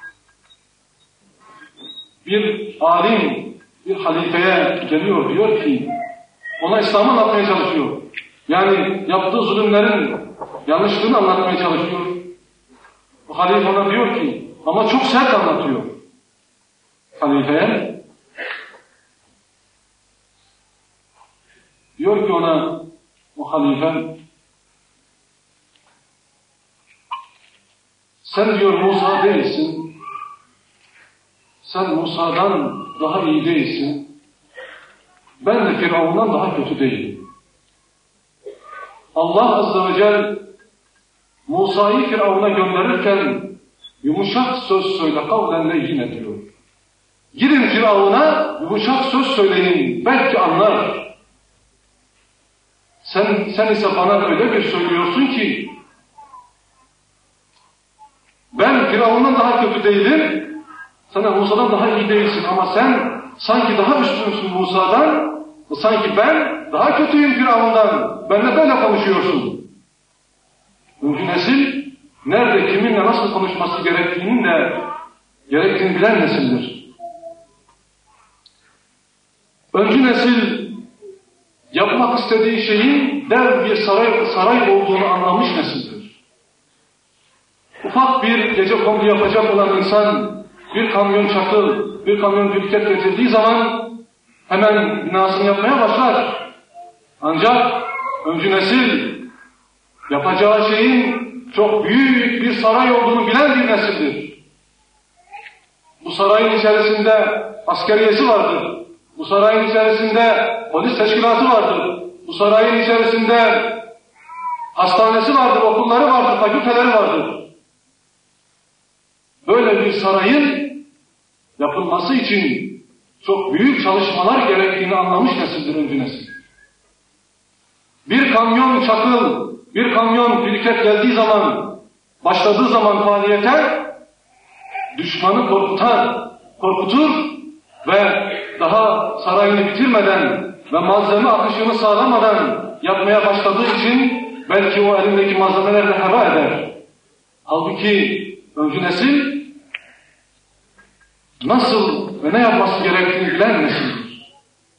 bir alim, bir halifeye geliyor, diyor ki ona İslam'ı anlatmaya çalışıyor. Yani yaptığı zulümlerin yanlışlığını anlatmaya çalışıyor. O halife ona diyor ki, ama çok sert anlatıyor halifeye. Diyor ki ona o halife, sen diyor Musa değilsin, sen Musa'dan daha iyi değilsin, ben de Firavun'dan daha kötü değilim. Allah Azze ve Celle Musa'yı Firavun'a gönderirken yumuşak söz söyle kavlen leyyine diyor. Gidin Firavun'a yumuşak söz söyleyin, belki anlar. Sen, sen ise bana öyle bir söylüyorsun ki ben Firavun'dan daha kötü değilim, sen de Musa'dan daha iyi değilsin ama sen sanki daha üstünsün Musa'dan, sanki ben daha kötüyüm Firavun'dan, benimle böyle konuşuyorsun. Öncü nesil, nerede, kiminle nasıl konuşması gerektiğini de gerektiğini bilen nesildir. Öncü nesil, yapmak istediği şeyin dev bir saray, saray olduğunu anlamış nesildir. Ufak bir gece kondu yapacak olan insan, bir kamyon çakıl, bir kamyon biriket getirdiği zaman hemen binasını yapmaya başlar. Ancak öncü nesil yapacağı şeyin çok büyük bir saray olduğunu bilen bir nesildir. sarayın içerisinde askeriyesi vardır. Bu sarayın içerisinde polis teşkilatı vardır. Bu sarayın içerisinde hastanesi vardır, okulları vardır, fakülteleri vardır. Böyle bir sarayın yapılması için çok büyük çalışmalar gerektiğini anlamış nesildir, öncü nesil. Bir kamyon çakıl, bir kamyon biriket geldiği zaman, başladığı zaman faaliyete, düşmanı korkutar, korkutur ve daha sarayını bitirmeden ve malzeme akışını sağlamadan yapmaya başladığı için belki o elindeki malzemeler de heba eder. Halbuki öncü nesil nasıl ve ne yapması gerektiğini bilen nesildir.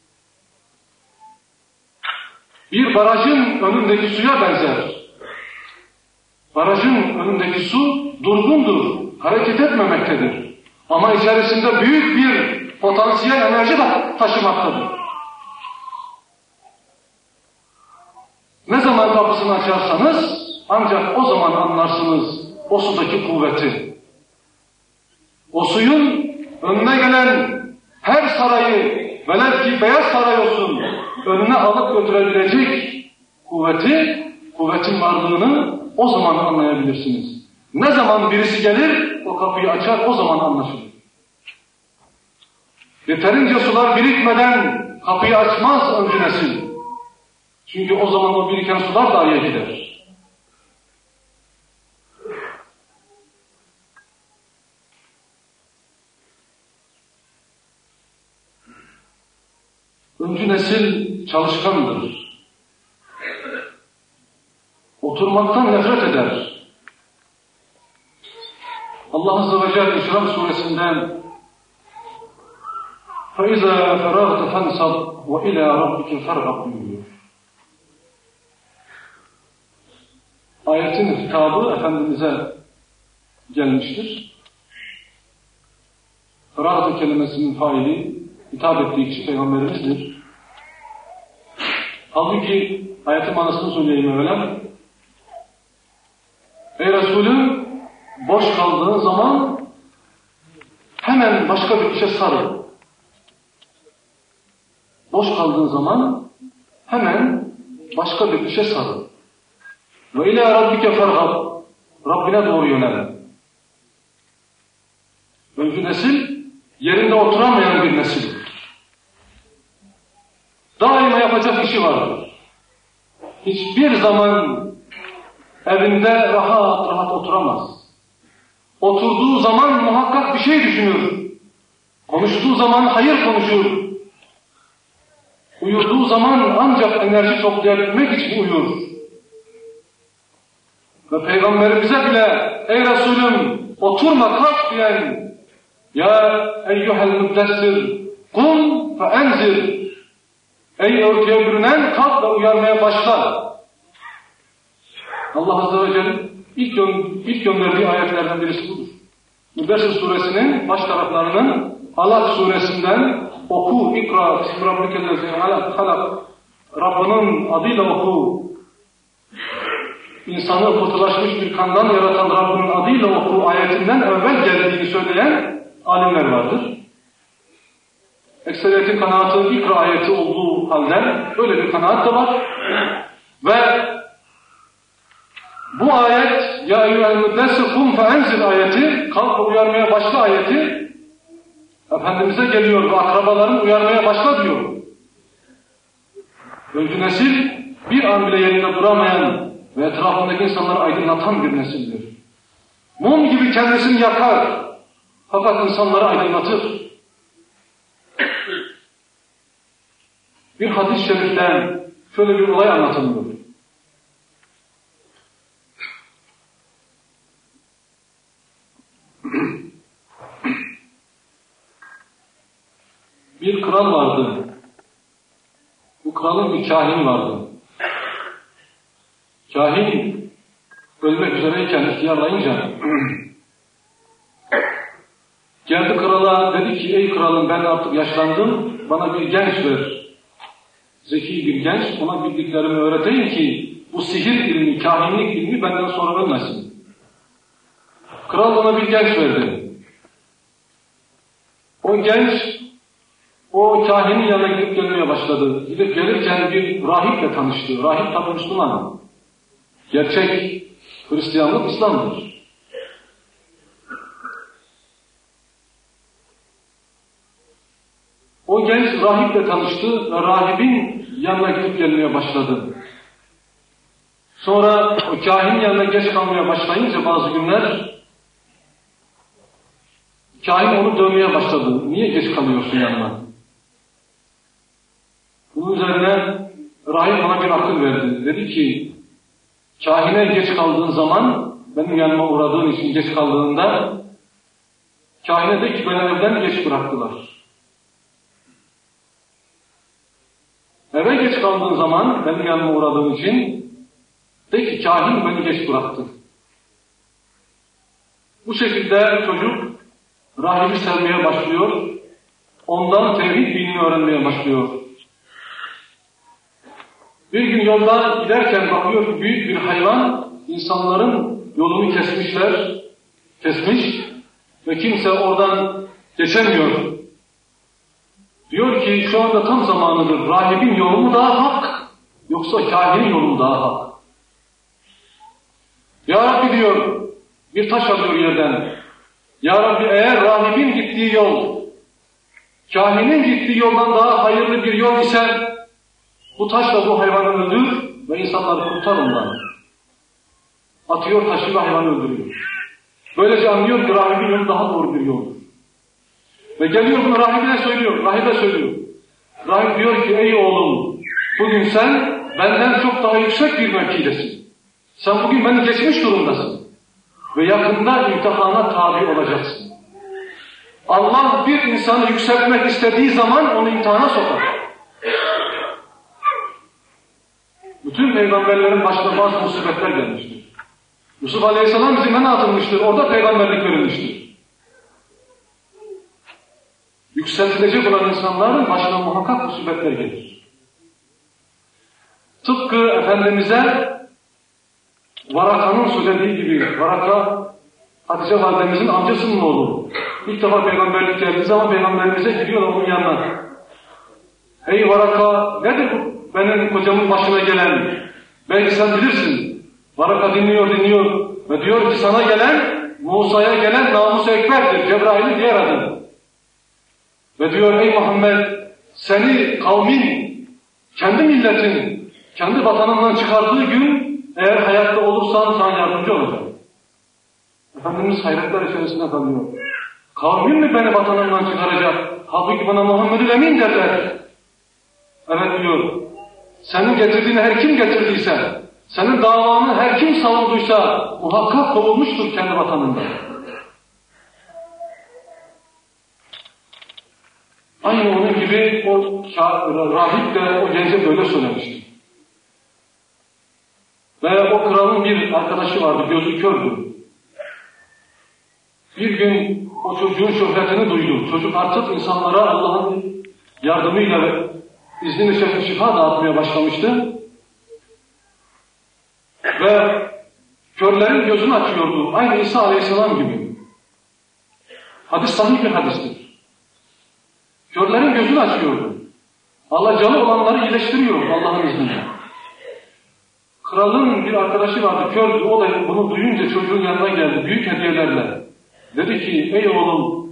Bir barajın önündeki suya benzer. Barajın önündeki su durgundur, hareket etmemektedir. Ama içerisinde büyük bir potansiyel enerji de taşımaktadır. Ne zaman kapısını açarsanız ancak o zaman anlarsınız o sudaki kuvveti. O suyun önüne gelen her sarayı, velev ki Beyaz Saray olsun, önüne alıp götürebilecek kuvveti, kuvvetin varlığını o zaman anlayabilirsiniz. Ne zaman birisi gelir, o kapıyı açar, o zaman anlaşılır. Yeterince sular birikmeden kapıyı açmaz öncü nesil. Çünkü o zaman o biriken sular da aya gider. Öncü nesil çalışkandır. Oturmaktan nefret eder. Allah Azze ve Celle İşrak suresinden فَاِذَا فَرَغْتَ فَانْصَبْ وَاِلَى رَبِّكَ فَرْغَبْ buyuruyor. Ayetin hitabı Efendimiz'e gelmiştir. Feragte kelimesinin faili hitap ettiği kişi Peygamberimizdir. Halbuki ayetin manasını söyleyeyim öyle. Ey Resulüm, boş kaldığın zaman hemen başka bir işe sarıl. Boş kaldığın zaman hemen başka bir işe sarıl. Ve ilâ rabbike fergab. Rabbine doğru yönel. Öncü nesil yerinde oturamayan bir nesil. Daima yapacak işi vardır. Hiçbir zaman evinde rahat rahat oturamaz. Oturduğu zaman muhakkak bir şey düşünür. Konuştuğu zaman hayır konuşur. Uyuduğu zaman ancak enerji toplayabilmek için uyur. Ve Peygamberimize bile ey Resulüm oturma kalk diyen ya eyyuhel müddessir kum fe enzir ey örtüye bürünen kalk ve uyarmaya başla. Allah Azze ve Celle ilk, gö ilk gönderdiği ayetlerden birisi budur. Müddessir suresinin baş taraflarının Alak suresinden oku, ikra, ismi rabbikellezi halak, halak, Rabbinin adıyla oku, insanı pıhtılaşmış bir kandan yaratan Rabbinin adıyla oku ayetinden evvel geldiğini söyleyen alimler vardır. Ekseriyetin kanaatı ikra ayeti olduğu halde öyle bir kanaat da var. Ve bu ayet ya eyyuhel müddessir kum fe enzir ayeti, kalk uyarmaya başla ayeti Efendimiz'e geliyor ve akrabaların uyarmaya başla diyor. Öncü nesil bir an bile yerinde duramayan ve etrafındaki insanları aydınlatan bir nesildir. Mum gibi kendisini yakar fakat insanları aydınlatır. Bir hadis-i şeriften şöyle bir olay anlatılıyor. Bir kral vardı. Bu kralın bir kahini vardı. Kahin ölmek üzereyken ihtiyarlayınca geldi krala, dedi ki ey kralım ben artık yaşlandım, bana bir genç ver. Zeki bir genç, ona bildiklerimi öğreteyim ki bu sihir ilmi, kahinlik ilmi benden sonra ölmesin. Kral ona bir genç verdi. O genç o kahinin yanına gidip gelmeye başladı. Gidip gelirken bir rahiple tanıştı. Rahip tabi Müslüman. Gerçek Hristiyanlık İslam'dır. O genç rahiple tanıştı ve rahibin yanına gidip gelmeye başladı. Sonra o kahinin yanına geç kalmaya başlayınca bazı günler kahin onu dövmeye başladı. Niye geç kalıyorsun yanına? Bunun üzerine rahip ona bir akıl verdi. Dedi ki, kahine geç kaldığın zaman, benim yanıma uğradığın için geç kaldığında, kahine de ki beni evden geç bıraktılar. Eve geç kaldığın zaman, benim yanıma uğradığın için, de ki kahin beni geç bıraktı. Bu şekilde çocuk rahibi sevmeye başlıyor, ondan tevhid dinini öğrenmeye başlıyor. Bir gün yolda giderken bakıyor ki büyük bir hayvan insanların yolunu kesmişler, kesmiş ve kimse oradan geçemiyor. Diyor ki şu anda tam zamanıdır, rahibin yolu mu daha hak yoksa kahinin yolu mu daha hak? Ya Rabbi diyor, bir taş alıyor yerden. Ya Rabbi eğer rahibin gittiği yol, kahinin gittiği yoldan daha hayırlı bir yol ise, bu taşla bu hayvanı öldür ve insanları kurtar ondan. Atıyor taşı ve hayvanı öldürüyor. Böylece anlıyor ki rahibin yolu daha doğru bir yoldur. Ve geliyor bunu rahibine söylüyor, rahibe söylüyor. Rahip diyor ki ey oğlum, bugün sen benden çok daha yüksek bir mevkidesin. Sen bugün beni geçmiş durumdasın. Ve yakında imtihana tabi olacaksın. Allah bir insanı yükseltmek istediği zaman onu imtihana sokar. Bütün peygamberlerin başına bazı musibetler gelmiştir. Yusuf Aleyhisselam zimene atılmıştır, orada peygamberlik verilmiştir. Yükseltilecek olan insanların başına muhakkak musibetler gelir. Tıpkı Efendimiz'e Varaka'nın söylediği gibi, Varaka Hatice validemizin amcasının oğlu. İlk defa peygamberlik geldiği zaman peygamberimize gidiyor onun yanına. Ey Varaka, nedir bu benim kocamın başına gelen? Belki sen bilirsin. Varaka dinliyor dinliyor ve diyor ki sana gelen, Musa'ya gelen namus-u ekberdir, Cebrail'in diğer adı. Ve diyor ey Muhammed, seni kavmin, kendi milletin, kendi vatanından çıkardığı gün eğer hayatta olursan sana yardımcı olacağım. Efendimiz hayretler içerisinde kalıyor. Kavmin mi beni vatanımdan çıkaracak? Halbuki bana Muhammed-ül Emin derler. Evet diyor. Senin getirdiğini her kim getirdiyse, senin davanı her kim savunduysa muhakkak kovulmuştur kendi vatanında. Aynı onun gibi o rahip de o gence böyle söylemişti. Ve o kralın bir arkadaşı vardı, gözü kördü. Bir gün o çocuğun şöhretini duydu. Çocuk artık insanlara Allah'ın yardımıyla ve izniyle şefi şifa dağıtmaya başlamıştı. Ve körlerin gözünü açıyordu. Aynı İsa Aleyhisselam gibi. Hadis sahih bir hadistir. Körlerin gözünü açıyordu. Allah canı olanları iyileştiriyor Allah'ın izniyle. Kralın bir arkadaşı vardı, kördü. O da bunu duyunca çocuğun yanına geldi, büyük hediyelerle. Dedi ki, ey oğlum,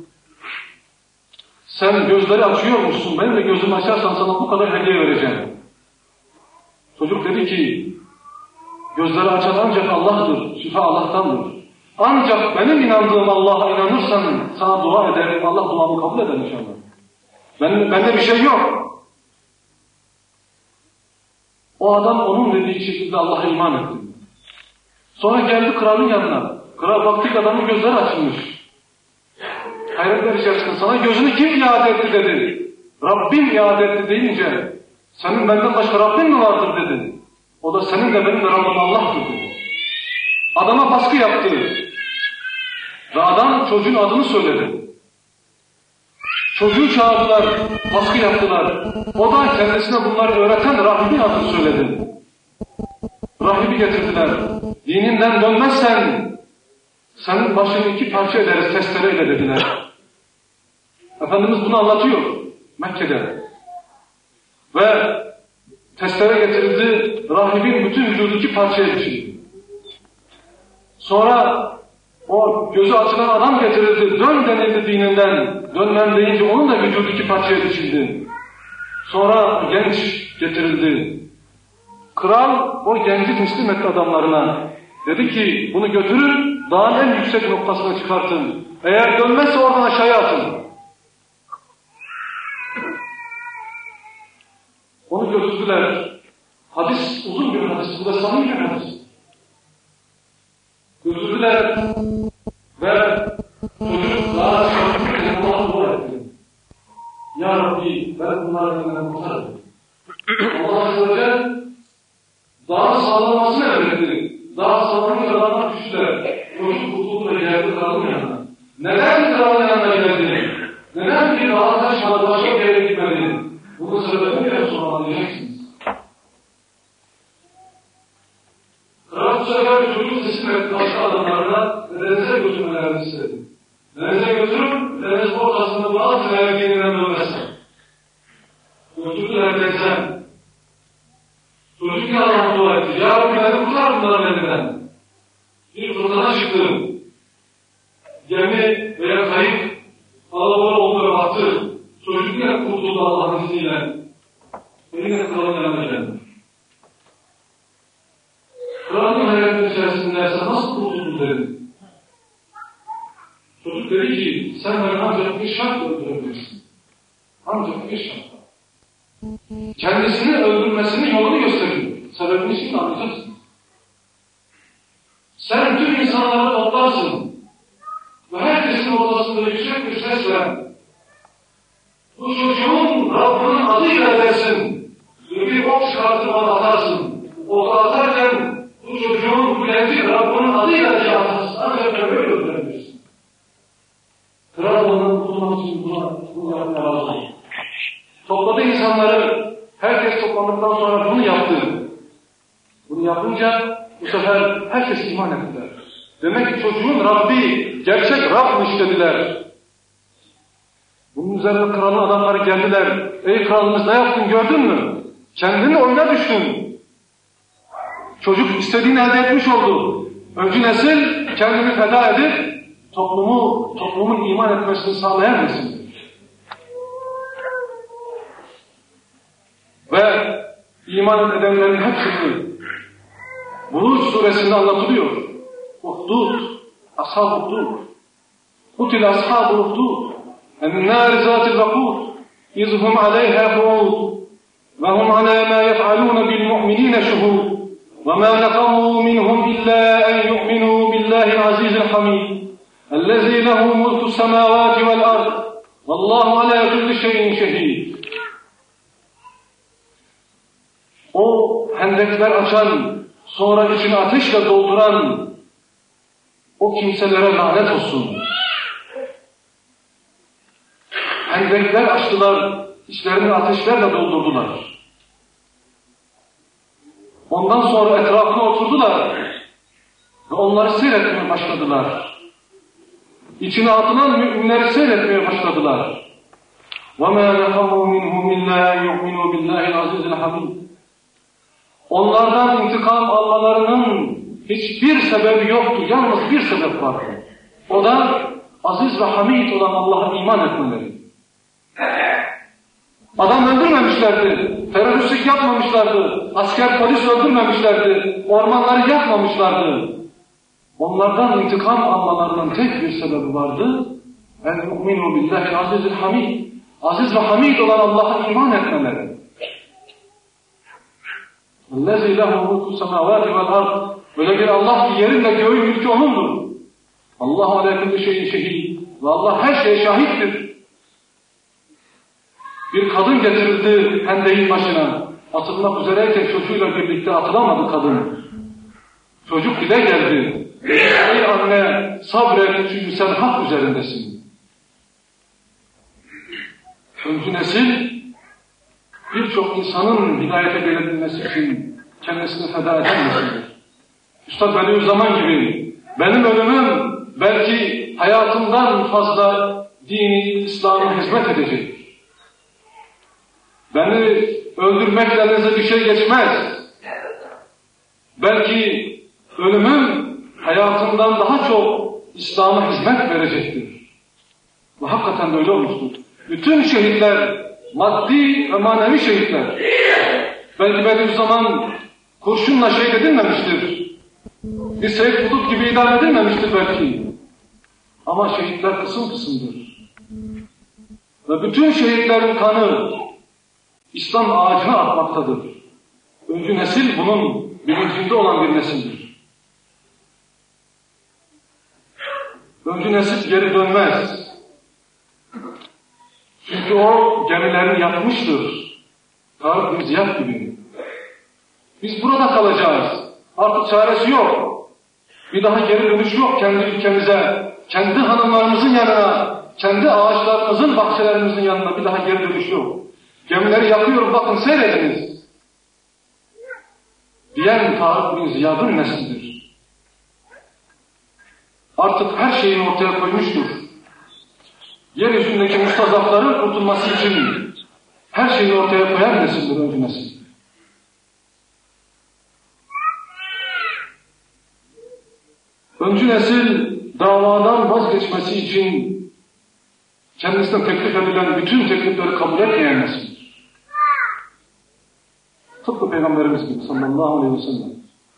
sen gözleri açıyormuşsun, benim de gözümü açarsan sana bu kadar hediye vereceğim. Çocuk dedi ki, gözleri açan ancak Allah'tır, şifa Allah'tandır. Ancak benim inandığım Allah'a inanırsan sana dua ederim, Allah duamı kabul eder inşallah. Ben, bende bir şey yok. O adam onun dediği şekilde Allah'a iman etti. Sonra geldi kralın yanına. Kral baktık adamın gözleri açılmış. Hayretler içerisinde sana gözünü kim iade etti dedi. Rabbim iade etti deyince senin benden başka Rabbin mi vardır dedi. O da senin de benim de Rabbim Allah'tır dedi. Adama baskı yaptı. Ve adam çocuğun adını söyledi. Çocuğu çağırdılar, baskı yaptılar. O da kendisine bunları öğreten rahibin adını söyledi. Rahibi getirdiler. Dininden dönmezsen senin başını iki parça ederiz testereyle dediler. Efendimiz bunu anlatıyor Mekke'de. Ve testere getirildi, rahibin bütün vücudu iki parçaya düşürdü. Sonra o gözü açılan adam getirildi, dön denildi dininden, dönmem deyince onun da vücudu iki parçaya düşürdü. Sonra genç getirildi. Kral o genci teslim etti adamlarına. Dedi ki bunu götürün, dağın en yüksek noktasına çıkartın. Eğer dönmezse oradan aşağıya atın. Onu götürdüler. Hadis uzun bir hadis, bu da samimi bir hadis. Götürdüler ve çocuk daha çıkartırken Allah'a dua etti. Ya Rabbi ben bunların elinden kurtarım. Allah Azze ve Celle dağın sağlanmasını emretti. Dağ sağlanınca adamlar düştüler. Çocuk kurtuldu ve geldi kralın yanına. Neden kralın yanına geldi? Neden bir dağa taşmadı, başka bir yere gitmedi? Bunun sebebini biraz sonra anlayacaksınız. Kral bu sefer çocuk teslim etti başka adamlarına ve denize götürmelerini istedi. Denize götürüp deniz ortasında bazı erkeğinden dönmesin. Götürdüler denize. Çocuk ya Allah'a dua etti. Ya Rabbi beni kurtar bunların elinden. Bir fırtına çıktı. Gemi veya kayık alabalık oldu ve battı. Çocuk yine kurtuldu Allah'ın izniyle. Yine kralın yanına geldi. Kralın hayatının içerisinde sen nasıl kurtuldun dedi. Çocuk dedi ki sen beni ancak bir şart öldürebilirsin. Ancak bir şart. Kendisini öldürmesinin yolunu gösteriyor. Sebebini şimdi anlayacaksın. Sen tüm insanları toplarsın ve herkesin ortasında yüksek bir sesle bu çocuğun Rabbinin adıyla dersin ve bir ok çıkartıp bana atarsın. Ok atarken bu çocuğun bu genci Rabbinin adıyla diye atarsın. Ancak böyle öldürebilirsin. Kral onun kurtulmak için buna, bunu yapmaya razı oldu. Topladı insanları, herkes toplandıktan sonra bunu yaptı. Bunu yapınca bu sefer herkes iman ettiler. Demek ki çocuğun Rabbi gerçek Rabb'mış dediler. Bunun üzerine kralın adamları geldiler. Ey kralımız ne yaptın gördün mü? Kendini oyuna düştün. Çocuk istediğini elde etmiş oldu. Öncü nesil kendini feda edip toplumu, toplumun iman etmesini sağlayan nesil. Ve iman edenlerin hepsini Buruç suresinde anlatılıyor. Uhdud, ashab uhdud. Kutil ashab uhdud. En-nâri zâtil vakûd. İzhum aleyhâ huûd. Ve hum alâ mâ yef'alûne bil mu'minîne şuhûd. Ve mâ nekamû minhum illâ en yu'minû billâhil azîzil hamîd. Ellezî lehu mulku semâvâti vel ard. Vallâhu alâ kulli şeyin şehîd. O hendekler açan, sonra içini ateşle dolduran o kimselere lanet olsun. Hendekler açtılar, içlerini ateşlerle doldurdular. Ondan sonra etrafına oturdular ve onları seyretmeye başladılar. İçine atılan müminleri seyretmeye başladılar. وَمَا نَقَمُوا مِنْهُمْ إِلَّا يُؤْمِنُوا بِاللّٰهِ الْعَزِيزِ الْحَمِيدِ. Onlardan intikam almalarının hiçbir sebebi yoktu. Yalnız bir sebep vardı. O da aziz ve hamid olan Allah'a iman etmeleri. Adam öldürmemişlerdi. Teröristlik yapmamışlardı. Asker polis öldürmemişlerdi. Ormanları yakmamışlardı. Onlardan intikam almalarının tek bir sebebi vardı. El-mu'minu billahi azizil hamid. Aziz ve hamid olan Allah'a iman etmeleri. اَلَّذِي لَهُ مُلْكُ السَّمَاوَاتِ وَالْاَرْضِ. Böyle bir Allah ki yerin ve göğün mülkü O'nundur. Allah alâ kulli şeyin şehîd. Ve Allah her şeye şahittir. Bir kadın getirildi hendeğin başına. Atılmak üzereyken çocuğuyla birlikte atılamadı kadın. Çocuk dile geldi. Ey anne sabret çünkü sen hak üzerindesin. Öncü nesil birçok insanın hidayete gelebilmesi için kendisini feda eden nesildir. Üstad Bediüzzaman gibi benim ölümüm belki hayatımdan fazla dini, İslam'a hizmet edecek. Beni öldürmekle elinize bir şey geçmez. Belki ölümün hayatından daha çok İslam'a hizmet verecektir. Ve hakikaten böyle olmuştur. Bütün şehitler, maddi ve manevi şehitler, belki Bediüzzaman kurşunla şehit edilmemiştir. Bir Seyyid Kutub gibi idam edilmemiştir belki. Ama şehitler kısım kısımdır. Ve bütün şehitlerin kanı İslam ağacına akmaktadır. Öncü nesil bunun bilincinde olan bir nesildir. Öncü nesil geri dönmez. Çünkü o gemilerini yakmıştır. Tarık bin Ziyad gibi. Biz burada kalacağız. Artık çaresi yok. Bir daha geri dönüş yok kendi ülkemize, kendi hanımlarımızın yanına, kendi ağaçlarımızın, bahçelerimizin yanına bir daha geri dönüş yok. Gemileri yakıyorum, bakın seyrediniz. Diyen Tarık bin Ziyad'ın neslidir. Artık her şeyini ortaya koymuştur. Yeryüzündeki mustazafların kurtulması için her şeyi ortaya koyan nesildir, öncü nesil. Öncü nesil davadan vazgeçmesi için kendisinden teklif edilen bütün teklifleri kabul etmeyen nesildir. Tıpkı Peygamberimiz gibi sallallahu aleyhi ve sellem.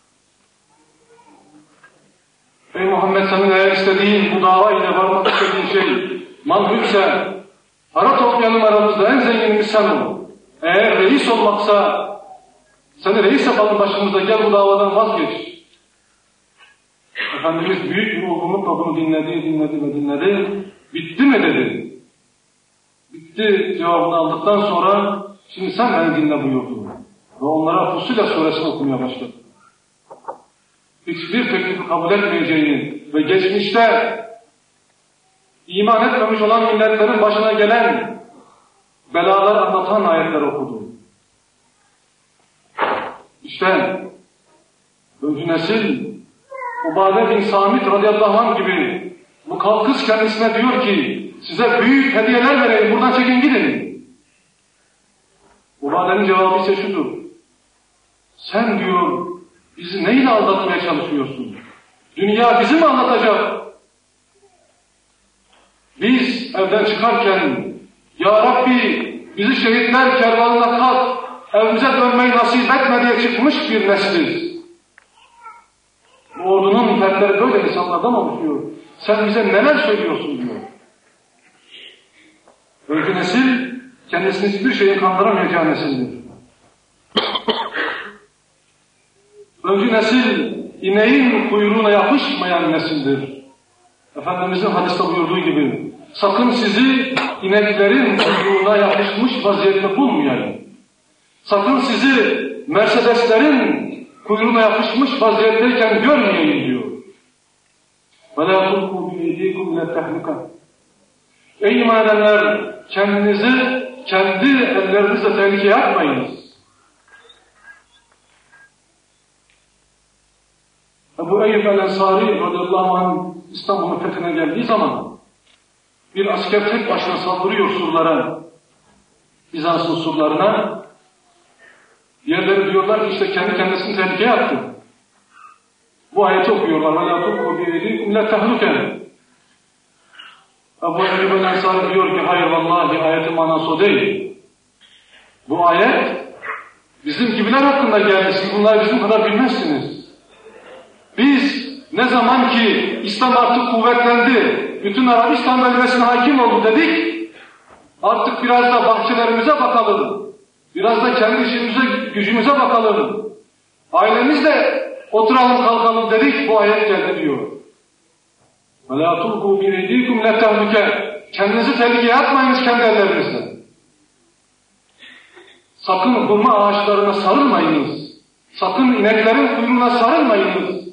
Ey Muhammed, senin eğer istediğin bu dava ile varmak istediğin şey manhülse, para toplayalım aramızda, en zenginimiz sen ol. Eğer reis olmaksa, seni reis yapalım başımızda, gel bu davadan vazgeç. Efendimiz büyük bir olgunlukla bunu dinledi, dinledi ve dinledi. Bitti mi dedi. Bitti cevabını aldıktan sonra, şimdi sen beni dinle buyurdu. Ve onlara Fussilet suresini okumaya başladı. Hiçbir teklifi kabul etmeyeceğini ve geçmişte iman etmemiş olan milletlerin başına gelen belalar anlatan ayetler okudu. İşte öncü nesil Ubade bin Samit radıyallahu anh gibi bu kalkız kendisine diyor ki size büyük hediyeler vereyim, buradan çekin gidin. Ubade'nin cevabı ise şudur. Sen diyor bizi neyle aldatmaya çalışıyorsun? Dünya bizi mi anlatacak? Biz evden çıkarken Ya Rabbi bizi şehitler kervanına kat, evimize dönmeyi nasip etme diye çıkmış bir nesliz. Bu ordunun fertleri böyle insanlardan oluşuyor. Sen bize neler söylüyorsun diyor. Öncü nesil kendisini hiçbir şeyin kandıramayacağı nesildir. Öncü nesil ineğin kuyruğuna yapışmayan nesildir. Efendimizin hadiste buyurduğu gibi sakın sizi ineklerin kuyruğuna yapışmış vaziyette bulmayayım. Sakın sizi Mercedeslerin kuyruğuna yapışmış vaziyetteyken görmeyeyim diyor. وَلَا تُلْقُوا بِيَدِيكُمْ لَا تَحْلِقًا Ey iman edenler, kendinizi kendi ellerinizle tehlikeye atmayınız. Ebu Eyyub el-Ensari radıyallahu anh İstanbul'un fethine geldiği zaman bir asker tek başına saldırıyor surlara, Bizans'ın surlarına. Diğerleri diyorlar ki işte kendi kendisini tehlikeye attı. Bu ayeti okuyorlar. وَلَا تُلْقُوا بِيَدِيكُمْ لَا تَحْلِقًا Ebu Eyyub el-Ensari diyor ki hayır vallahi ayetin manası o değil. Bu ayet bizim gibiler hakkında geldi. Siz bunları bizim kadar bilmezsiniz. Biz ne zaman ki İslam artık kuvvetlendi, bütün Arabistan bölgesine hakim oldu dedik, artık biraz da bahçelerimize bakalım, biraz da kendi işimize, gücümüze bakalım, ailemizle oturalım kalkalım dedik, bu ayet geldi diyor. وَلَا تُلْقُوا بِيَدِيكُمْ لَا تَهْلُكَ Kendinizi tehlikeye atmayınız kendi ellerinizle. Sakın hurma ağaçlarına sarılmayınız. Sakın ineklerin kuyruğuna sarılmayınız.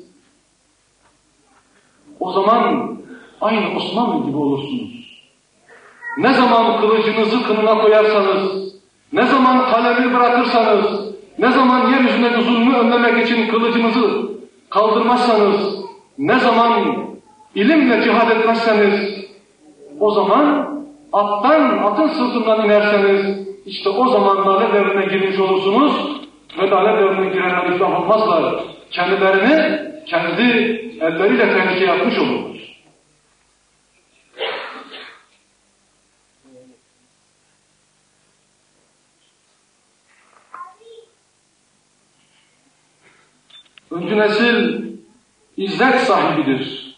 O zaman aynı Osmanlı gibi olursunuz. Ne zaman kılıcınızı kınına koyarsanız, ne zaman kalemi bırakırsanız, ne zaman yeryüzündeki zulmü önlemek için kılıcınızı kaldırmazsanız, ne zaman ilimle cihad etmezseniz, O zaman attan, atın sırtından inerseniz işte o zaman lale devrine girmiş olursunuz ve lale devrine girenler iflah olmazlar. Kendilerini kendi elleriyle tehlikeye atmış olurlar. Öncü nesil izzet sahibidir.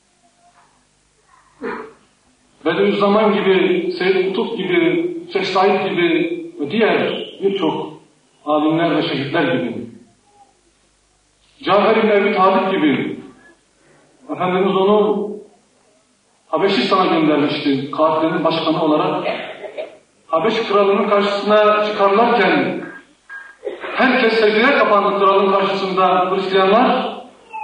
Bediüzzaman gibi, Seyyid Kutup gibi, Şeyh Said gibi ve diğer birçok alimler ve şehitler gibi. Cafer İbn Ebi Talib gibi. Efendimiz onu Habeşistan'a göndermişti, kafilenin başkanı olarak. Habeş kralının karşısına çıkarlarken herkes secdeye kapandı kralın karşısında Hristiyanlar.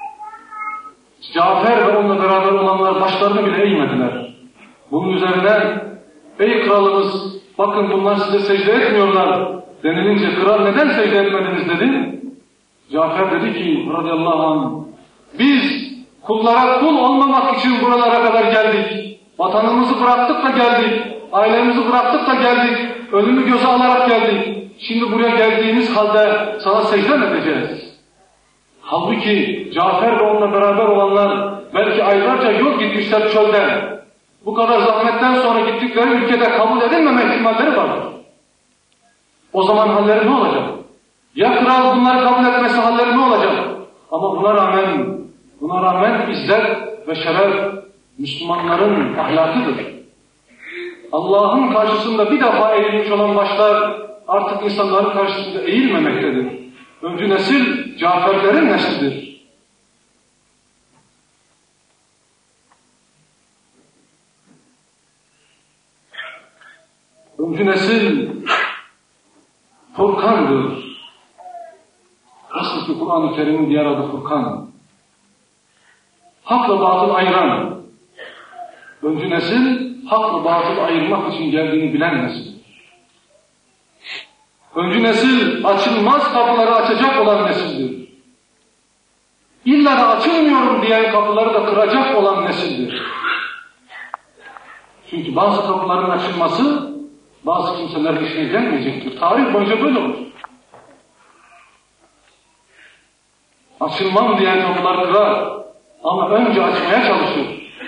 Cafer ve onunla beraber olanlar başlarını bile eğmediler. Bunun üzerine ey kralımız bakın bunlar size secde etmiyorlar denilince kral neden secde etmediniz dedi. Cafer dedi ki radıyallahu anh biz kullara kul olmamak için buralara kadar geldik. Vatanımızı bıraktık da geldik. Ailemizi bıraktık da geldik. Ölümü göze alarak geldik. Şimdi buraya geldiğimiz halde sana secde mi edeceğiz? Halbuki Cafer ve onunla beraber olanlar belki aylarca yol gitmişler çölden. Bu kadar zahmetten sonra gittikleri ülkede kabul edilmeme ihtimalleri vardır. O zaman halleri ne olacak? Ya kral bunları kabul etmesi halleri ne olacak? Ama buna rağmen, buna rağmen izzet ve şeref Müslümanların ahlakıdır. Allah'ın karşısında bir defa eğilmiş olan başlar artık insanların karşısında eğilmemektedir. Öncü nesil Caferlerin neslidir. Öncü nesil Furkan'dır. Nasıl ki Kur'an-ı Kerim'in diğer adı Furkan. Hakla batıl ayıran. Öncü nesil hakla batıl ayırmak için geldiğini bilen nesil. Öncü nesil açılmaz kapıları açacak olan nesildir. İlla da açılmıyorum diyen kapıları da kıracak olan nesildir. Çünkü bazı kapıların açılması bazı kimseler işine gelmeyecektir. Tarih boyunca böyle olur. Açılmam diyen kapılar kırar ama önce açmaya çalışır.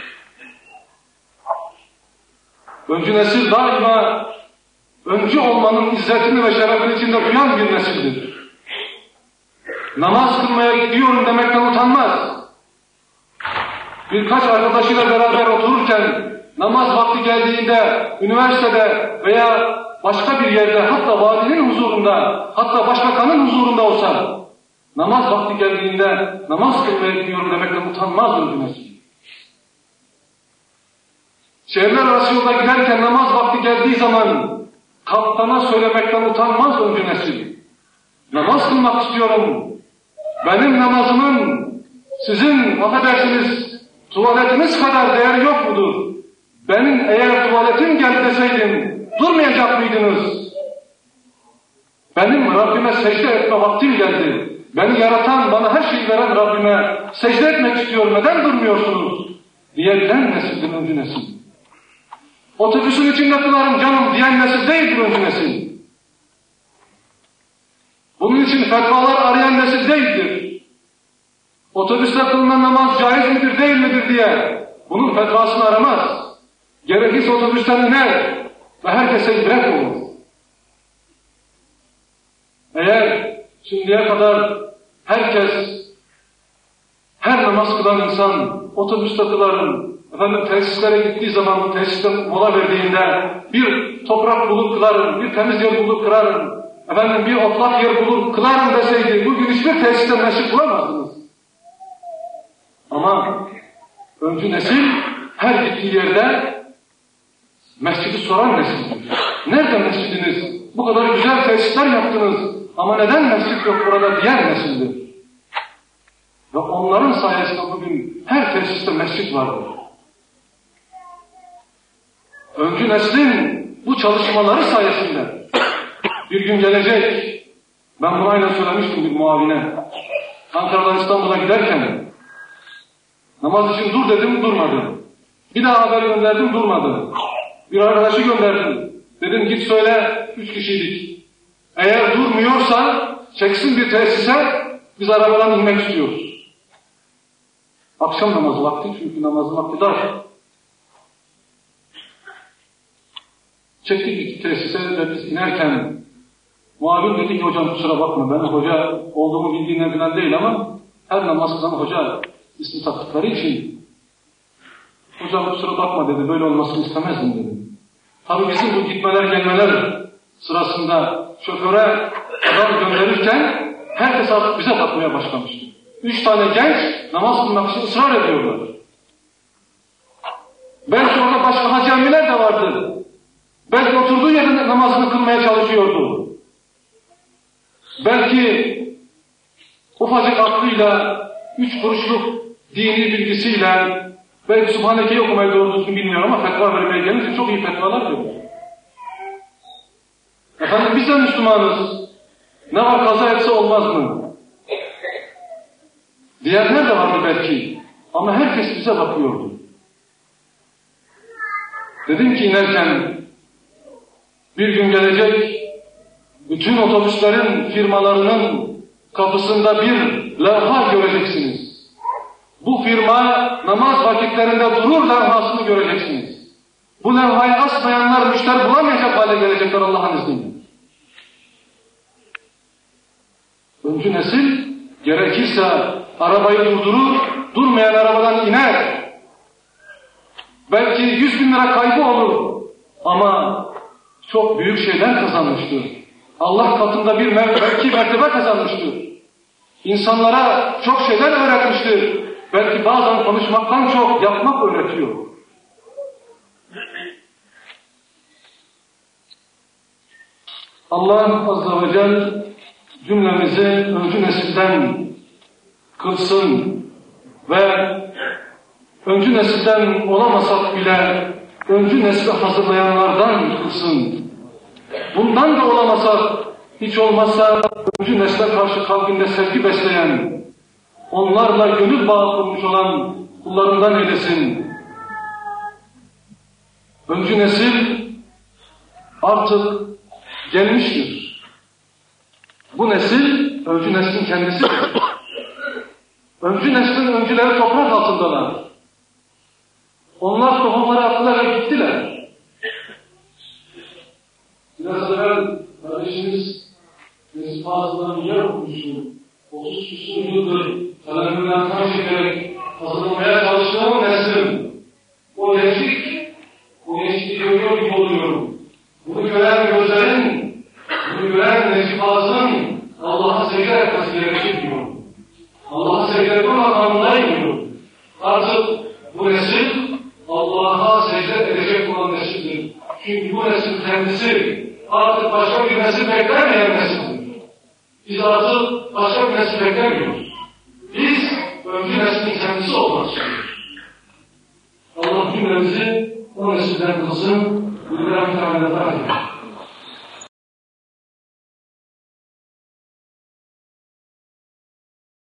Öncü nesil daima öncü olmanın izzetini ve şerefini içinde duyan bir nesildir. Namaz kılmaya gidiyorum demekten utanmaz. Birkaç arkadaşıyla beraber otururken namaz vakti geldiğinde üniversitede veya başka bir yerde hatta valinin huzurunda hatta başbakanın huzurunda olsa namaz vakti geldiğinde namaz kılmaya gidiyorum demekten utanmaz öncü nesil. Şehirler arası yolda giderken namaz vakti geldiği zaman kaptana söylemekten utanmaz öncü nesil. Namaz kılmak istiyorum. Benim namazımın sizin affedersiniz tuvaletiniz kadar değeri yok mudur? Benim eğer tuvaletim geldi deseydim durmayacak mıydınız? Benim Rabbime secde etme vaktim geldi. Beni yaratan, bana her şeyi veren Rabbime secde etmek istiyorum. Neden durmuyorsunuz? Diyen nesildir öncü nesil. Otobüsün içinde kılarım canım diyen nesil değildir öncü nesil. Bunun için fetvalar arayan nesil değildir. Otobüste kılınan namaz caiz midir değil midir diye bunun fetvasını aramaz. Gerekirse otobüsten iner ve herkese ibret olur. Eğer şimdiye kadar herkes, her namaz kılan insan otobüste kılarım, efendim tesislere gittiği zaman tesisten mola verdiğinde bir toprak bulup kılarım, bir temiz yer bulup kılarım, efendim bir otlak yer bulup kılarım deseydi bugün hiçbir tesisten meşgul bulamazdınız. Ama öncü nesil her gittiği yerde mescidi soran nesildir. Nerede mescidiniz? Bu kadar güzel tesisler yaptınız ama neden mescid yok burada diyen nesildir. Ve onların sayesinde bugün her tesiste mescid vardır. Öncü neslin bu çalışmaları sayesinde bir gün gelecek, ben bunu aynen söylemiştim bir muavine, Ankara'dan İstanbul'a giderken namaz için dur dedim, durmadı. Bir daha haber gönderdim, durmadı. Bir arkadaşı gönderdim. Dedim git söyle, üç kişiydik. Eğer durmuyorsa çeksin bir tesise, biz arabadan inmek istiyoruz. Akşam namazı vakti, çünkü namazın vakti dar. Çektik bir tesise ve biz inerken muavin dedi ki hocam kusura bakma, ben hoca olduğumu bildiğinden falan değil ama her namaz kılan hoca ismi taktıkları için hocam kusura bakma dedi, böyle olmasını istemezdim dedi. Tabii bizim bu gitmeler gelmeler sırasında şoföre adam gönderirken herkes artık bize bakmaya başlamıştı. Üç tane genç namaz kılmak için ısrar ediyorlar. Belki orada başka hacı emmiler de vardı. Belki oturduğu yerinde namazını kılmaya çalışıyordu. Belki ufacık aklıyla, üç kuruşluk dini bilgisiyle, belki Sübhaneke'yi okumayı doğru düzgün bilmiyor ama fetva vermeye gelince çok iyi fetvalar diyor. Efendim biz de Müslümanız. Ne var kaza etse olmaz mı? Diğerler de vardı belki. Ama herkes bize bakıyordu. Dedim ki inerken bir gün gelecek bütün otobüslerin firmalarının kapısında bir levha göreceksiniz. Bu firma namaz vakitlerinde durur levhasını göreceksiniz. Bu levhayı asmayanlar müşteri bulamayacak hale gelecekler Allah'ın izniyle. Öncü nesil gerekirse arabayı durdurur, durmayan arabadan iner. Belki yüz bin lira kaybı olur ama çok büyük şeyler kazanmıştır. Allah katında bir belki mertebe kazanmıştır. İnsanlara çok şeyler öğretmiştir. Belki bazen konuşmaktan çok yapmak öğretiyor. Allah Azze ve Celle cümlemizi öncü nesilden kılsın ve öncü nesilden olamasak bile öncü nesli hazırlayanlardan kılsın. Bundan da olamasak hiç olmazsa öncü nesle karşı kalbinde sevgi besleyen, onlarla gönül bağı kurmuş olan kullarından eylesin. Öncü nesil artık gelmiştir. Bu nesil öncü neslin kendisidir. Öncü neslin öncüleri toprak altındalar. Onlar tohumları attılar ve gittiler. Biraz evvel kardeşimiz Mesih Fazıl'dan yer okumuştu. otuz küsur yıldır kalemimden kan çekerek hazırlamaya çalıştığım neslim. O gençlik, o gençliği görüyor gibi oluyorum. Bunu gören gözlerin, bunu gören Mesih Fazıl'ın Allah'a secde etmesi gerekir diyor. Allah'a secde etme makamındayım diyor. Artık bu nesil Allah'a secde edecek olan nesildir. Çünkü bu nesil kendisi artık başka bir nesil beklemeyen nesildir. Biz artık başka bir nesil beklemiyoruz. Biz öncü neslin kendisi olmak istiyoruz. Allah cümlemizi o nesilden kılsın. Bilgiler müteahhide